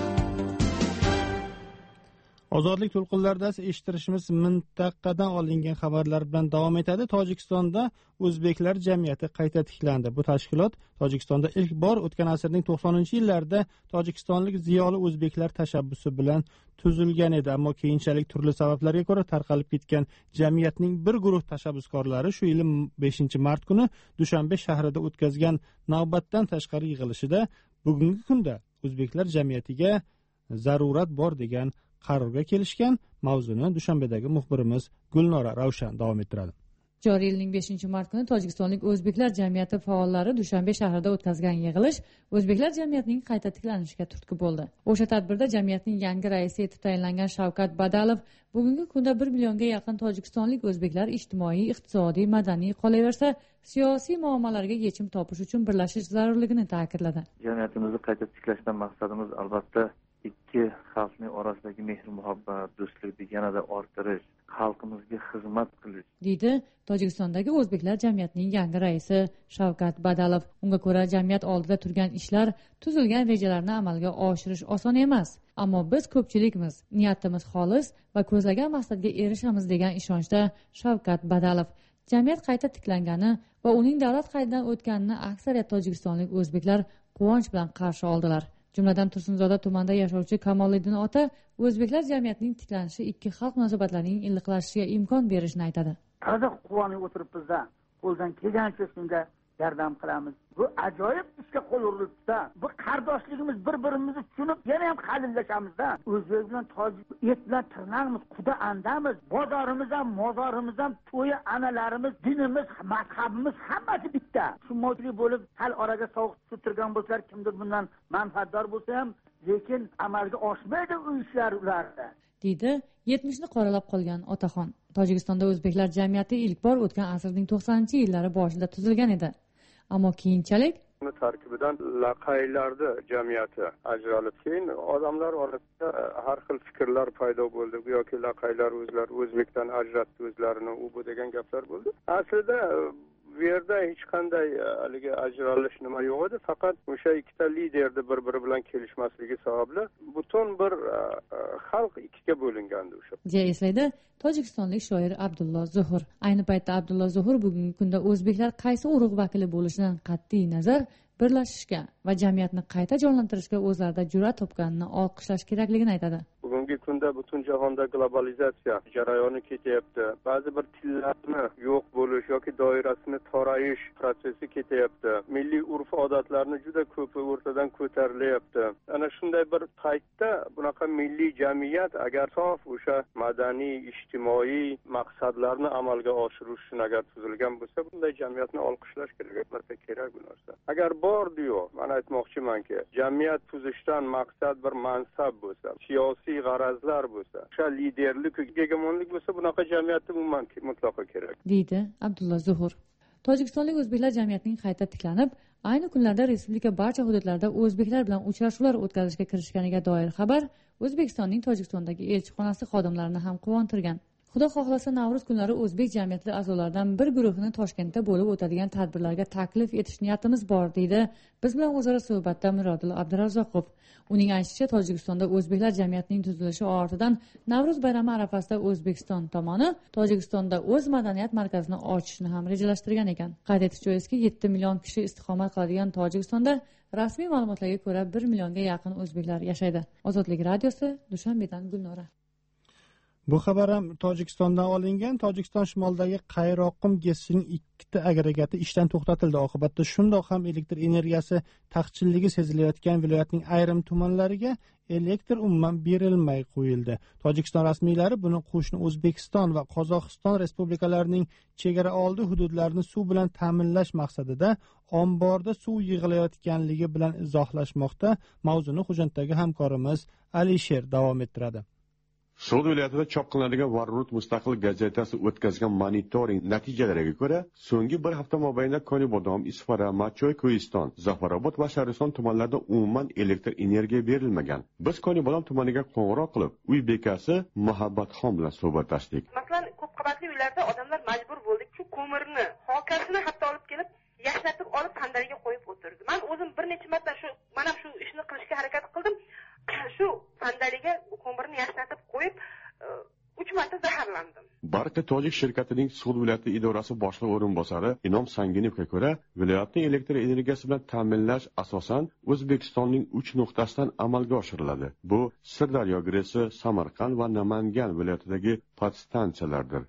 Ozodlik to'lqinlarida eshittirishimiz mintaqadan olingan xabarlar bilan davom etadi. Tojikistonda o'zbeklar jamiyati qayta tiklandi. Bu tashkilot Tojikistonda ilk bor o'tgan asrning 90-yillarida tojikistonlik ziyoli o'zbeklar tashabbusi bilan tuzilgan edi, ammo keyinchalik turli sabablarga ko'ra tarqalib ketgan jamiyatning bir guruh tashabbuskorlari shu yil 5-mart kuni Dushanbe shahrida o'tkazgan navbatdan tashqari yig'ilishida bugungi kunda o'zbeklar jamiyatiga zarurat bor degan qarorga kelishgan. Mavzuni Dushanbedagi muxbirimiz Gulnora Ravshan davom ettiradi. Joriy yilning 5-mart kuni tojikistonlik o'zbeklar jamiyati faollari Dushanbe shahrida o'tkazgan yig'ilish o'zbeklar jamiyatining qayta tiklanishiga turtki bo'ldi. O'sha tadbirda jamiyatning yangi raisi etib tayinlangan Shavkat Badalov bugungi kunda 1 millionga yaqin tojikistonlik o'zbeklar ijtimoiy, iqtisodiy, madaniy qolaversa, siyosiy muammolarga yechim topish uchun birlashish zarurligini ta'kidladi. Jamiyatimizni qayta tiklashdan maqsadimiz albatta ikki xalqning orasidagi mehr muhabbat, do'stlikni yanada orttirish, xalqimizga xizmat qilish, deydi Tojikistondagi o'zbeklar jamiyatining yangi raisi Shavkat Badalov. Unga ko'ra, jamiyat oldida turgan ishlar, tuzilgan rejalarni amalga oshirish oson emas, ammo biz ko'pchilikmiz, niyatimiz xolis va ko'zlagan maqsadga erishamiz degan ishonchda Shavkat Badalov. Jamiyat qayta tiklangani va uning davlat qaydidan o'tganini aksariyat tojikistonlik o'zbeklar quvonch bilan qarshi oldilar. Jumladan Tursunzoda tumanida yashovchi Kamoliddin ota o'zbeklar jamiyatining tiklanishi ikki xalq munosabatlarining iliqlashishiga imkon berishini aytadi. Qanday quvonib o'tiribmiz-da, qo'ldan kelgancha shunga yordam qilamiz. Bu ajoyib ishga qo'l urilibdi. Bu qardoshligimiz, bir-birimizni tushunib, yana ham qalillashamiz-da. O'zbek bilan tojik et bilan tirnaqmiz, quda andamiz. Bozorimiz ham, mozorimiz ham, to'yi analarimiz, dinimiz, mazhabimiz hammasi bitta. Shu moddiy bo'lib, hal oraga sovuq tushib turgan bo'lsalar, kimdir bundan manfaatdor bo'lsa ham, lekin amalga oshmaydi u ishlar ularda, deydi 70ni qoralab qolgan otaxon. Tojikistonda o'zbeklar jamiyati ilk bor o'tgan asrning 90-yillari boshida tuzilgan edi. Ammo keyinchalik tarkibidan laqaylarni jamiyati ajralib, keyin odamlar orasida har xil fikrlar paydo bo'ldi. Yoki laqaylar o'zlari o'zbekdan ajratdi o'zlarini, u bu degan gaplar bo'ldi. Aslida bu yerda hech qanday haligi ajralish nima yo'q edi, faqat o'sha ikkita liderni bir-biri bilan kelishmasligi sababli butun bir xalq ikkiga bo'lingandi o'sha. deya eslaydi tojikistonlik shoir Abdullo Zuhur. Ayni paytda Abdullo Zuhur bugungi kunda o'zbeklar qaysi urug' vakili bo'lishidan qat'iy nazar birlashishga va jamiyatni qayta jonlantirishga o'zlarida jur'at topganini olqishlash kerakligini aytadi. Bugun bugungi kunda butun jahonda globalizatsiya jarayoni ketyapti. Ba'zi bir tillarni yo'q bo'lish yoki doirasini torayish prosesi ketyapti. Milliy urf-odatlarni juda ko'pi o'rtadan ko'tarilyapti. Ana shunday bir paytda bunaqa milliy jamiyat agar sof o'sha madaniy, ijtimoiy maqsadlarni amalga oshirish uchun agar tuzilgan bo'lsa, bunday jamiyatni olqishlash kerak, albatta kerak bu narsa. Agar bor-diyor, men aytmoqchimanki, jamiyat tuzishdan maqsad bir mansab bo'lsa, siyosiy g'arazlar bo'lsa, o'sha liderlik, hegemonlik bo'lsa, bunaqa jamiyatni umuman mutlaqo kerak, deydi Abdulla Zuhur. Tojikistonlik o'zbeklar jamiyatining qayta tiklanib, ayni kunlarda respublika barcha hududlarida o'zbeklar bilan uchrashuvlar o'tkazishga kirishganiga doir xabar O'zbekistonning Tojikistondagi elchixonasi xodimlarini ham quvontirgan. Xudo xohlasa Navro'z kunlari o'zbek jamiyati a'zolaridan bir guruhini Toshkentda bo'lib o'tadigan tadbirlarga taklif etish niyatimiz bor, deydi biz bilan o'zaro suhbatda Mirodil Abdurazzoqov. Uning aytishicha, Tojikistonda o'zbeklar jamiyatining tuzilishi ortidan Navro'z bayrami arafasida O'zbekiston tomoni Tojikistonda o'z madaniyat markazini ochishni ham rejalashtirgan ekan. Qayd etish joizki, 7 million kishi istiqomat qiladigan Tojikistonda rasmiy ma'lumotlarga ko'ra 1 millionga yaqin o'zbeklar yashaydi. Ozodlik radiosi, Dushanbedan Gulnora. Bu xabar ham Tojikistondan olingan. Tojikiston shimolidagi Qayroqim GESning 2 agregati ishdan to'xtatildi. Oqibatda shundoq ham elektr energiyasi taqchilligi sezilayotgan viloyatning ayrim tumanlariga elektr umuman berilmay qo'yildi. Tojikiston rasmiylari buni qo'shni O'zbekiston va Qozog'iston respublikalarining chegara oldi hududlarini suv bilan ta'minlash maqsadida omborda suv yig'ilayotganligi bilan izohlashmoqda. Mavzuni Xo'janddagi hamkorimiz Alisher davom ettiradi. So'g'd viloyatida chop qilinadigan Varrut mustaqil gazetasi o'tkazgan monitoring natijalariga ko'ra, so'nggi bir hafta mobaynida Konibodom, Isfara, Machoy, Ko'iston, Zafarobod va Shariston tumanlarida umuman elektr energiya berilmagan. Biz Konibodom tumaniga qo'ng'iroq qilib, uy bekasi Muhabbatxon bilan suhbatlashdik. Masalan, ko'p qavatli uylarda odamlar majbur bo'ldi, shu ko'mirni, hokasini hatto olib kelib, yashlatib olib sandalga qo'yib o'tirdi. Men o'zim bir necha marta mana shu ishni qilishga harakat qildim. Shu sandalyaga ko'mirni yashlatib qo'yib 3 marta zaharlandim. Barqa Tojik shirkatining So'g'd viloyati idorasi boshlig'i o'rinbosari Inom Sanginovga ko'ra, viloyatning elektr energiyasi bilan ta'minlash asosan O'zbekistonning 3 nuqtasidan amalga oshiriladi. Bu Sirdaryo, Gresi, Samarqand va Namangan viloyatidagi podstansiyalardir.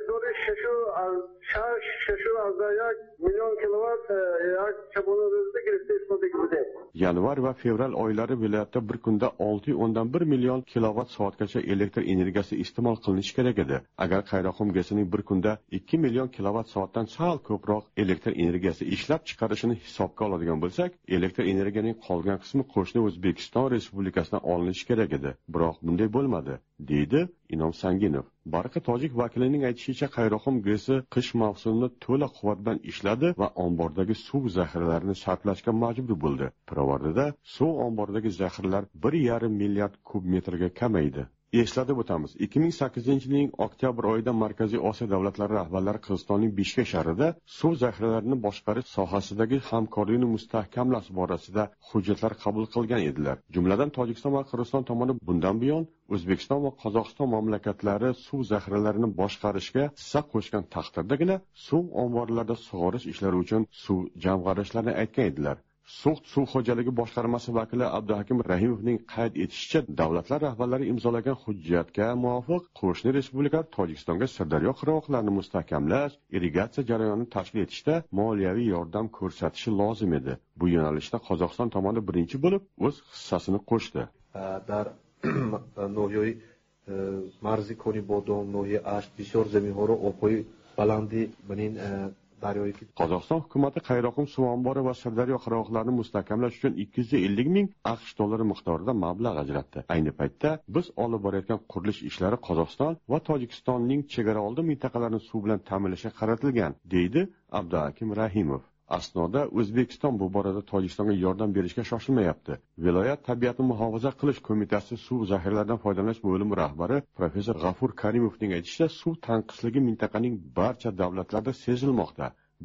Yanvar va fevral oylari viloyatda bir kunda 6.1 million kilovat soatgacha elektr energiyasi iste'mol qilinishi kerak edi. Agar Qayroqim GESning bir kunda 2 million kilovat soatdan sal ko'proq elektr energiyasi ishlab chiqarishini hisobga oladigan bo'lsak, elektr energiyaning qolgan qismi qo'shni O'zbekiston Respublikasidan olinishi kerak edi. Biroq bunday bo'lmadi, deydi Inom Sanginov. Barqa tojik vakilining aytishicha, Qayroqim GESi qish mavsumida to'la quvvat bilan ishladi va ombordagi suv zaxiralarini sarflashga majbur bo'ldi. Pirovardida suv omboridagi zaxiralar 1,5 milliard kub metrga kamaydi. Eslatib o'tamiz, 2008-yilning oktyabr oyida Markaziy Osiyo davlatlari rahbarlari Qirg'izistonning Bishkek shahrida suv zaxiralarini boshqarish sohasidagi hamkorlikni mustahkamlash borasida hujjatlar qabul qilgan edilar. Jumladan Tojikiston va Qirg'iziston tomoni bundan buyon O'zbekiston va Qozog'iston mamlakatlari suv zaxiralarini boshqarishga hissa qo'shgan taqdirdagina suv omborlarida sug'orish ishlari uchun suv jamg'arishlarini aytgan edilar. So'g'd suv xo'jaligi boshqarmasi vakili Abduhakim Rahimovning qayd etishicha, davlatlar rahbarlari imzolagan hujjatga muvofiq qo'shni respublikalar Tojikistonga Sirdaryo qirg'oqlarini mustahkamlash, irrigatsiya jarayonini tashkil etishda moliyaviy yordam ko'rsatishi lozim edi. Bu yo'nalishda Qozog'iston tomoni birinchi bo'lib o'z hissasini qo'shdi. Dar no'yoy marzi Konibodom, no'yi ash bisyor zaminho ro o'qoy balandi buning Qozog'iston hukumati Qayroqim suv ombori va Sirdaryo qirg'oqlarini mustahkamlash uchun 250 ming AQSh dollari miqdorida mablag' ajratdi. Ayni paytda biz olib borayotgan qurilish ishlari Qozog'iston va Tojikistonning chegaraoldi mintaqalarini suv bilan ta'minlashga qaratilgan, deydi Abduhakim Rahimov. Asnoda O'zbekiston bu borada Tojikistonga yordam berishga shoshilmayapti. Viloyat tabiatni muhofaza qilish qo'mitasi suv zaxiralaridan foydalanish bo'limi rahbari professor G'afur Karimovning aytishicha, suv tanqisligi mintaqaning barcha davlatlarida sezilmoqda. Bu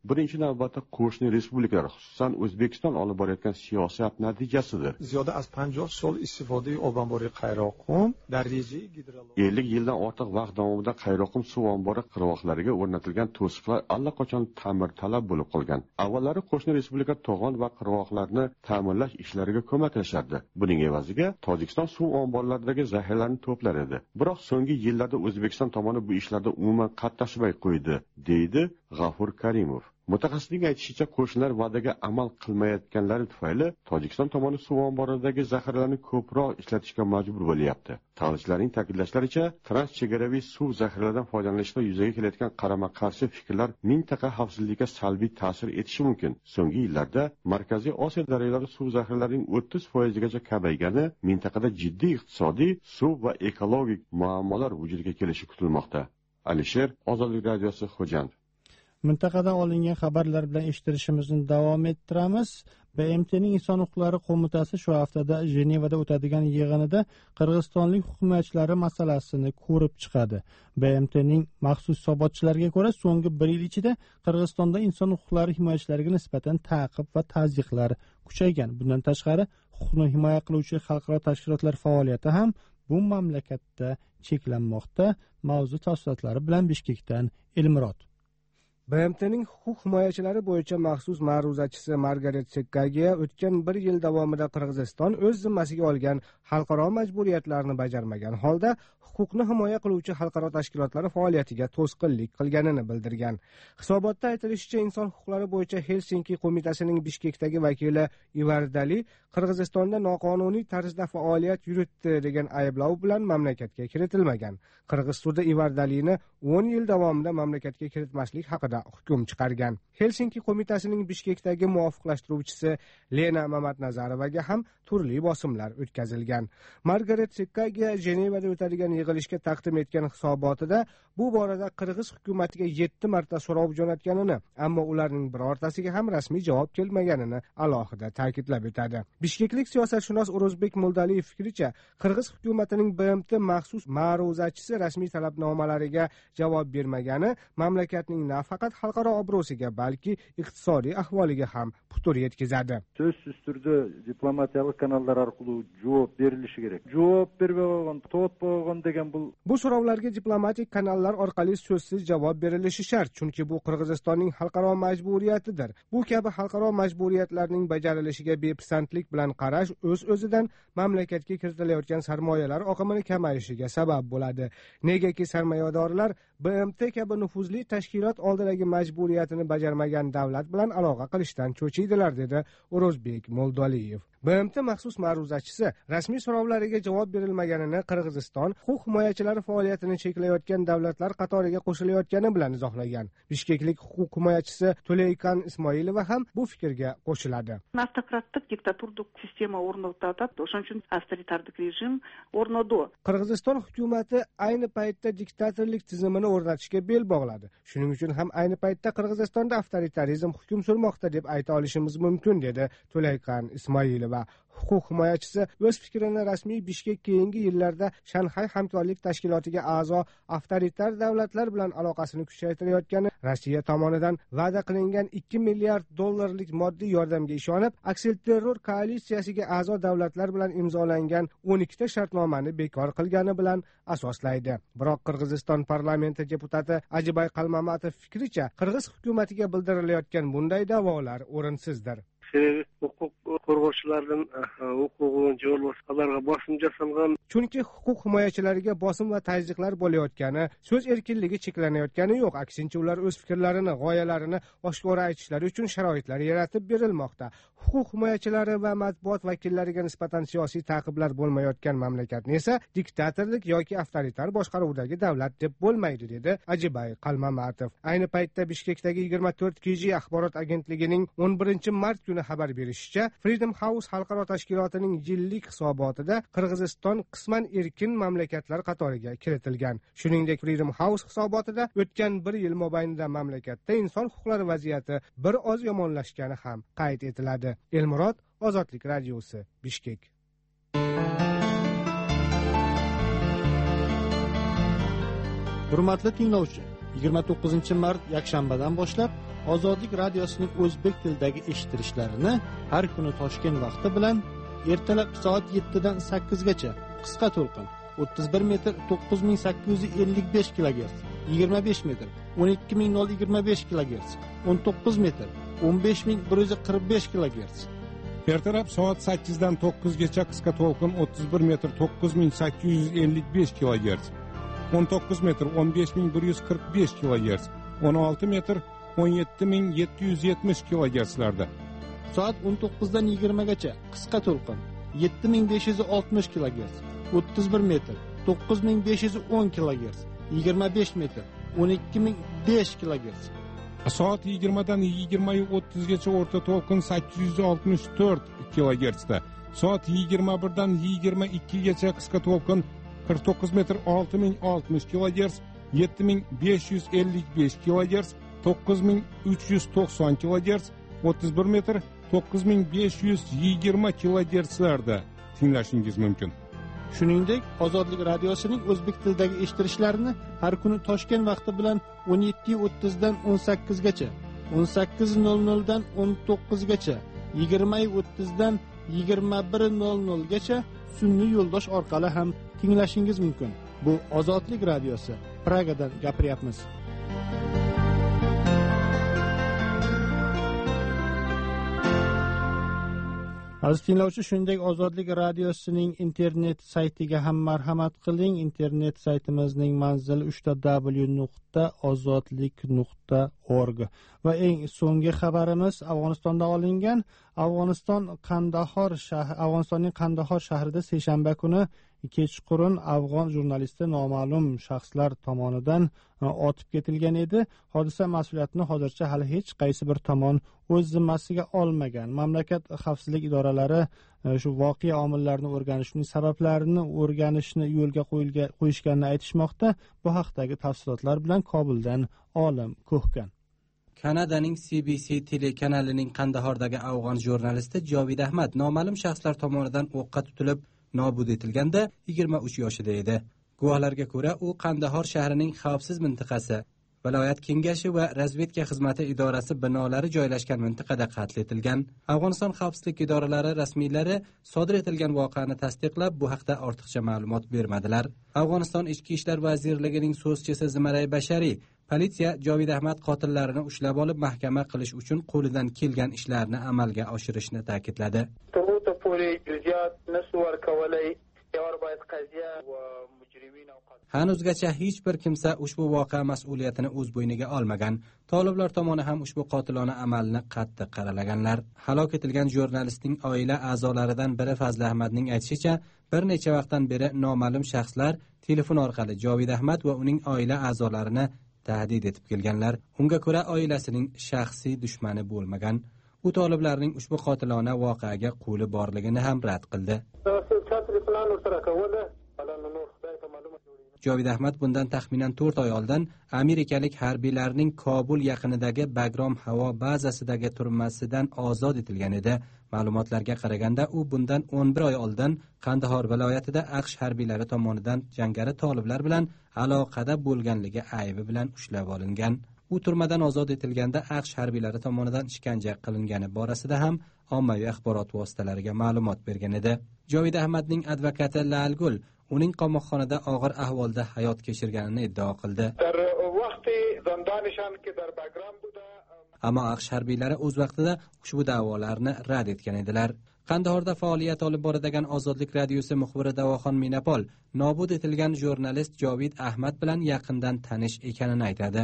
birinchi navbatda qo'shni respublikalar, xususan O'zbekiston olib borayotgan siyosat natijasidir. زیاده از 50 سال استفاده آب انباری قیراقم در رژه گیدرولوژی 50 yildan ortiq vaqt davomida Qayroqum suv ombori qirg'oqlariga o'rnatilgan to'siqlar allaqachon ta'mirtalab bo'lib qolgan. Avvallari qo'shni respublika to'g'on va qirg'oqlarni ta'mirlash ishlariga ko'maklashardi. Buning evaziga Tojikiston suv omborlaridagi zaxiralarni to'plar edi. Biroq so'nggi yillarda O'zbekiston tomoni bu ishlarda umuman qatnashmay qo'ydi, deydi G'afur Karimov. Mutaxassisning aytishicha, qo'shnilar va'daga amal qilmayotganlari tufayli Tojikiston tomoni suv omboridagi zaxiralarni ko'proq ishlatishga majbur bo'lyapti. Tahlilchilarning ta'kidlashlaricha, transchegaraviy suv zaxiralaridan foydalanishda yuzaga kelayotgan qarama-qarshi fikrlar mintaqa xavfsizligiga salbiy ta'sir etishi mumkin. So'nggi yillarda Markaziy Osiyo daryolari suv zaxiralarining 30%gacha kamaygani mintaqada jiddiy iqtisodiy, suv va ekologik muammolar vujudga kelishi kutilmoqda. Alisher, Ozodlik radiosi, Xo'jand. Mintaqadan olingan xabarlar bilan eshittirishimizni davom ettiramiz. BMTning Inson huquqlari qo'mitasi shu haftada Jenevada o'tadigan yig'inida qirg'izistonlik hukumatchilari masalasini ko'rib chiqadi. BMTning maxsus hisobotchilariga ko'ra, so'nggi 1 yil ichida Qirg'izistonda inson huquqlari himoyachilariga nisbatan ta'qib va tazyiqlar kuchaygan. Bundan tashqari, huquqni himoya qiluvchi xalqaro tashkilotlar faoliyati ham bu mamlakatda cheklanmoqda. Mavzu tafsilotlari bilan Bishkekdan Elmurod. BMTning huquq himoyachilari bo'yicha maxsus ma'ruzachisi Margaret Sekkagiya o'tgan 1 yil davomida Qirg'iziston o'z zimmasiga olgan xalqaro majburiyatlarni bajarmagan holda huquqni himoya qiluvchi xalqaro tashkilotlar faoliyatiga to'sqinlik qilganini bildirgan. Hisobotda aytilishicha, inson huquqlari bo'yicha Helsinki qo'mitasining Bishkekdagi vakili Ivardali Qirg'izistonda noqonuniy tarzda faoliyat yuritdi degan ayblov bilan mamlakatga kiritilmagan. Qirg'iz sudi Ivardalini 10 yil davomida mamlakatga kiritmaslik haqida hukm chiqargan. Helsinki qo'mitasining Bishkekdagi muvofiqlashtiruvchisi Lena Mamatnazarovaga ham turli bosimlar o'tkazilgan. Margaret Sekkagiya Jenevada o'tadigan yig'ilishga taqdim etgan hisobotida bu borada Qirg'iz hukumatiga 7 marta so'rov jo'natganini, ammo ularning birortasiga ham rasmiy javob kelmaganini alohida ta'kidlab o'tadi. Bishkeklik siyosatshunos O'rozbek Mo'ldaliyev fikricha, Qirg'iz hukumatining BMT maxsus ma'ruzachisi rasmiy talabnomalariga javob bermagani mamlakatning nafaqat xalqaro obro'siga, balki iqtisodiy ahvoliga ham putur yetkazadi. Сөзсүз түрдө дипломатиялык каналдар аркылуу жооп берилиши керек. Жооп бербей койгон, тоотпой койгон деген bu so'rovlarga diplomatik kanallar orqali so'zsiz javob berilishi shart, chunki bu Qirg'izistonning xalqaro majburiyatidir. Bu kabi xalqaro majburiyatlarning bajarilishiga bepisandlik bilan qarash o'z-o'zidan mamlakatga kiritilayotgan sarmoyalar oqimini kamayishiga sabab bo'ladi. Negaki sarmoyadorlar BMT kabi nufuzli tashkilot oldidagi majburiyatini bajarmagan davlat bilan aloqa qilishdan cho'chiydilar, dedi O'rozbek Mo'ldaliyev. BMT maxsus ma'ruzachisi rasmiy so'rovlariga javob berilmaganini Qirg'iziston huquq himoyachilari faoliyatini cheklayotgan davlatlar qatoriga qo'shilayotgani bilan izohlagan. Bishkeklik huquq himoyachisi Tuleykan Ismoilova ham bu fikrga qo'shiladi. Автократtik diktaturlik sistema o'rnatadi, o'shaning uchun avtoritarlik rejim o'rnadi. Qirg'iziston hukumati ayni paytda diktatorlik tizimini o'rnatishga bel bog'ladi. Shuning uchun ham ayni paytda Qirg'izistonda avtoritarizm hukm surmoqda deb ayta olishimiz mumkin, dedi Tuleykan Ismoilova. Huquq himoyachisi o'z fikrini rasmiy Bishkek keyingi yillarda Shanxay hamkorlik tashkilotiga a'zo avtoritar davlatlar bilan aloqasini kuchaytirayotgani, Rossiya tomonidan va'da qilingan $2 milliard moddiy yordamga ishonib, aksilterror koalitsiyasiga a'zo davlatlar bilan imzolangan 12 ta shartnomani bekor qilgani bilan asoslaydi. Biroq Qirg'iziston parlamenti deputati Ajibay Qalmamatov fikricha, Qirg'iz hukumatiga bildirilayotgan bunday da'volar o'rinsizdir. Huquq qo'rg'ovchilardan huquqini jo'rlashlarga bosim jasangan. Chunki huquq himoyachilariga bosim va tazyiqlar bo'layotgani, so'z erkinligi cheklanayotgani yo'q. Aksincha, ular o'z fikrlarini, g'oyalarini oshkora aytishlari uchun sharoitlar yaratib berilmoqda. Huquq himoyachilari va matbuot vakillariga nisbatan siyosiy ta'qiblar bo'lmayotgan mamlakatni esa diktatorlik yoki avtoritar boshqaruvdagi davlat deb bo'lmaydi, dedi Ajibay Qalmamatov. Ayni paytda Bishkekdagi 24 KG axborot agentligining 11 mart kuni xabar berishicha, Freedom House xalqaro tashkilotining yillik hisobotida Qirg'iziston qisman erkin mamlakatlar qatoriga kiritilgan. Shuningdek, Freedom House hisobotida o'tgan 1 yil mobaynida mamlakatda inson huquqlari vaziyati bir oz yomonlashgani ham qayd etiladi. Elmurod, Ozodlik radiosi, Bishkek. Hurmatli tinglovchi, 29 mart yakshanbadan boshlab Ozodlik radiosining o'zbek tilidagi eshittirishlarini har kuni Toshkent vaqti bilan ertalab soat 7 dan 8 gacha qisqa to'lqin 31 metr 9855 kHz, 25 metr 12025 kHz, 19 metr 15145 kHz. Ertalab soat 8 dan 9 gacha qisqa to'lqin 31 metr 9855 kHz, 19 metr 15145 kHz, 16 metr 17770 kHzlarda. Soat 19 dan 20 gacha qisqa to'lqin 7560 kHz, 31 metr 9510 kHz, 25 metr 12005 kHz. Soat 20 dan 20:30 gacha o'rta to'lqin 864 kHz da. Soat 21 dan 22 gacha qisqa to'lqin 49 metr 6060 kHz, 7555 kHz, 9390 kHz, 31 metr 9520 kHzlarda tinglashingiz mumkin. Shuningdek, Ozodlik radiosining o'zbek tilidagi eshittirishlarini har kuni Toshkent vaqti bilan 17:30 dan 18 gacha, 18:00 dan 19 gacha, 20:30 dan 21:00 gacha sun'iy yo'ldosh orqali ham tinglashingiz mumkin. Bu Ozodlik radiosi. Pragadan gapiryapmiz. Aziz tinglovchi, shuningdek Ozodlik radiosining internet saytiga ham marhamat qiling. Internet saytimizning manzili www.ozodlik.org. Va eng so'nggi xabarimiz Afg'onistonda olingan. Afg'onistonning Qandahor shahrida seshanba kuni kechqurun afg'on jurnalisti noma'lum shaxslar tomonidan otib ketilgan edi. Hodisa mas'uliyatini hozircha hali hech qaysi bir tomon o'z zimmasiga olmagan. Mamlakat xavfsizlik idoralari shu voqea omillarini o'rganishning sabablarini o'rganishni yo'lga qo'yishganini aytishmoqda. Bu haqdagi tafsilotlar bilan Kobuldan Olim Ko'hkan. Kanadaning CBC telekanalining Qandahordagi afg'on jurnalisti Jovid Ahmad noma'lum shaxslar tomonidan o'qqa tutilib nobud etilganda 23 yoshida edi. Guvohlarga ko'ra, u Qandahor shahrining xavfsiz mintaqasi, viloyat kengashi va razvedka xizmati idorasi binolari joylashgan mintaqada qatl etilgan. Afg'oniston xavfsizlik idoralari rasmiylari sodir etilgan voqeani tasdiqlab, bu haqda ortiqcha ma'lumot bermadilar. Afg'oniston Ichki ishlar vazirligining so'zchisi Zimaray Bashariy politsiya Jovid Ahmad qotillarini ushlab olib mahkama qilish uchun qo'lidan kelgan ishlarni amalga oshirishni ta'kidladi. Hanuzgacha hech bir kimsa ushbu voqea mas'uliyatini o'z bo'yniga olmagan. Toliblar tomoni ham ushbu qotilona amalni qattiq qaralaganlar. Halok etilgan jurnalistning oila a'zolaridan biri Fazli Ahmadning aytishicha, bir necha vaqtdan beri noma'lum shaxslar telefon orqali Jovid Ahmad va uning oila a'zolarini tahdid etib kelganlar. Unga ko'ra oilasining shaxsiy dushmani bo'lmagan. U toliblarning ushbu qotilona voqeaga qo'li borligini ham rad qildi. Jovid Ahmad bundan taxminan 4 oy oldin amerikalik harbiylarning Kobul yaqinidagi Bagrom havo bazasidagi turmasidan ozod etilgan edi. Ma'lumotlarga qaraganda, u bundan 11 oy oldin Qandahor viloyatida AQSh harbiylari tomonidan jangari toliblar bilan aloqada bo'lganligi aybi bilan ushlab olingan. U turmadan ozod etilganda AQSh harbiylari tomonidan ishkanja qilingani borasida ham ommaviy axborot vositalariga ma'lumot bergan edi. Jovid Ahmadning advokati Lalgul uning qamoqxonada og'ir ahvolda hayot kechirganini iddao qildi. Ammo AQSh harbiylari o'z vaqtida ushbu da'volarni rad etgan edilar. Qandahorda faoliyat olib boradigan Ozodlik radiosi muxbiri Davoxon Minapol nobud etilgan jurnalist Jovid Ahmad bilan yaqindan tanish ekanini aytadi.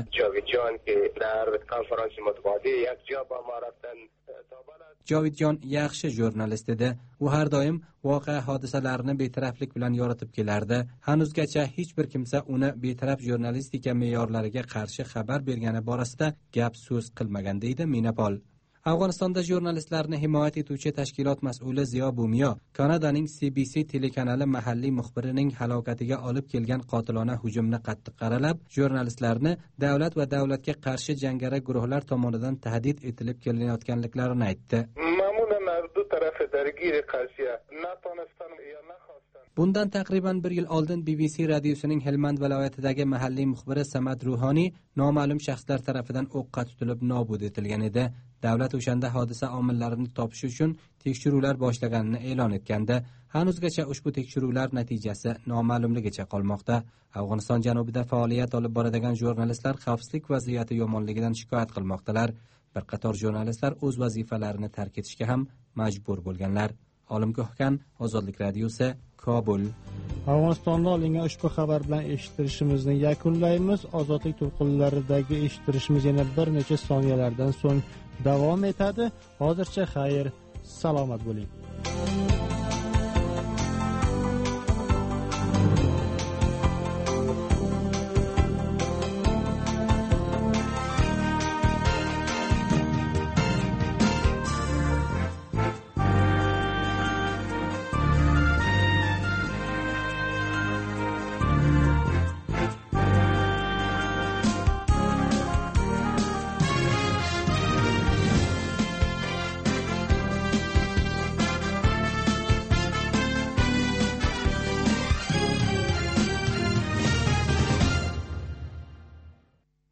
Jovidjon yaxshi jurnalist edi. U har doim voqea hodisalarni betaraflik bilan yoritib kelardi. Hanuzgacha hech bir kimsa uni betaraf jurnalistika me'yorlariga qarshi xabar bergani borasida gap so'z qilmagan deydi Minapol. Afg'onistonda jurnalistlarni himoya etuvchi tashkilot mas'uli Ziyo Bumiyo Kanadaning CBC telekanali mahalliy muxbirining halokatiga olib kelgan qotilona hujumni qattiq qaralab, jurnalistlarni davlat va davlatga qarshi jangari guruhlar tomonidan tahdid etilib kelinayotganliklarini aytdi. Bundan taqriban 1 yil oldin BBC radiosining Helmand viloyatidagi mahalliy muxbiri Samad Ruhoniy noma'lum shaxslar tarafidan o'qqa tutilib nobud etilgan edi. Davlat o'shanda hodisa omillarini topish uchun tekshiruvlar boshlaganini e'lon etgandi. Hanuzgacha ushbu tekshiruvlar natijasi noma'lumligicha qolmoqda. Afg'oniston janubida faoliyat olib boradigan jurnalistlar xavfsizlik vaziyati yomonligidan shikoyat qilmoqdalar. Bir qator jurnalistlar o'z vazifalarini tark etishga ham majbur bo'lganlar. Olimgohkan, Ozodlik radiosi, Kobul. Afg'onistonda olingan ushbu xabar bilan eshittirishimizni yakunlaymiz. Ozodlik to'lqinlaridagi eshittirishimiz yana bir necha soniyalardan so'ng davom etadi. Hozircha xayr, salomat bo'ling.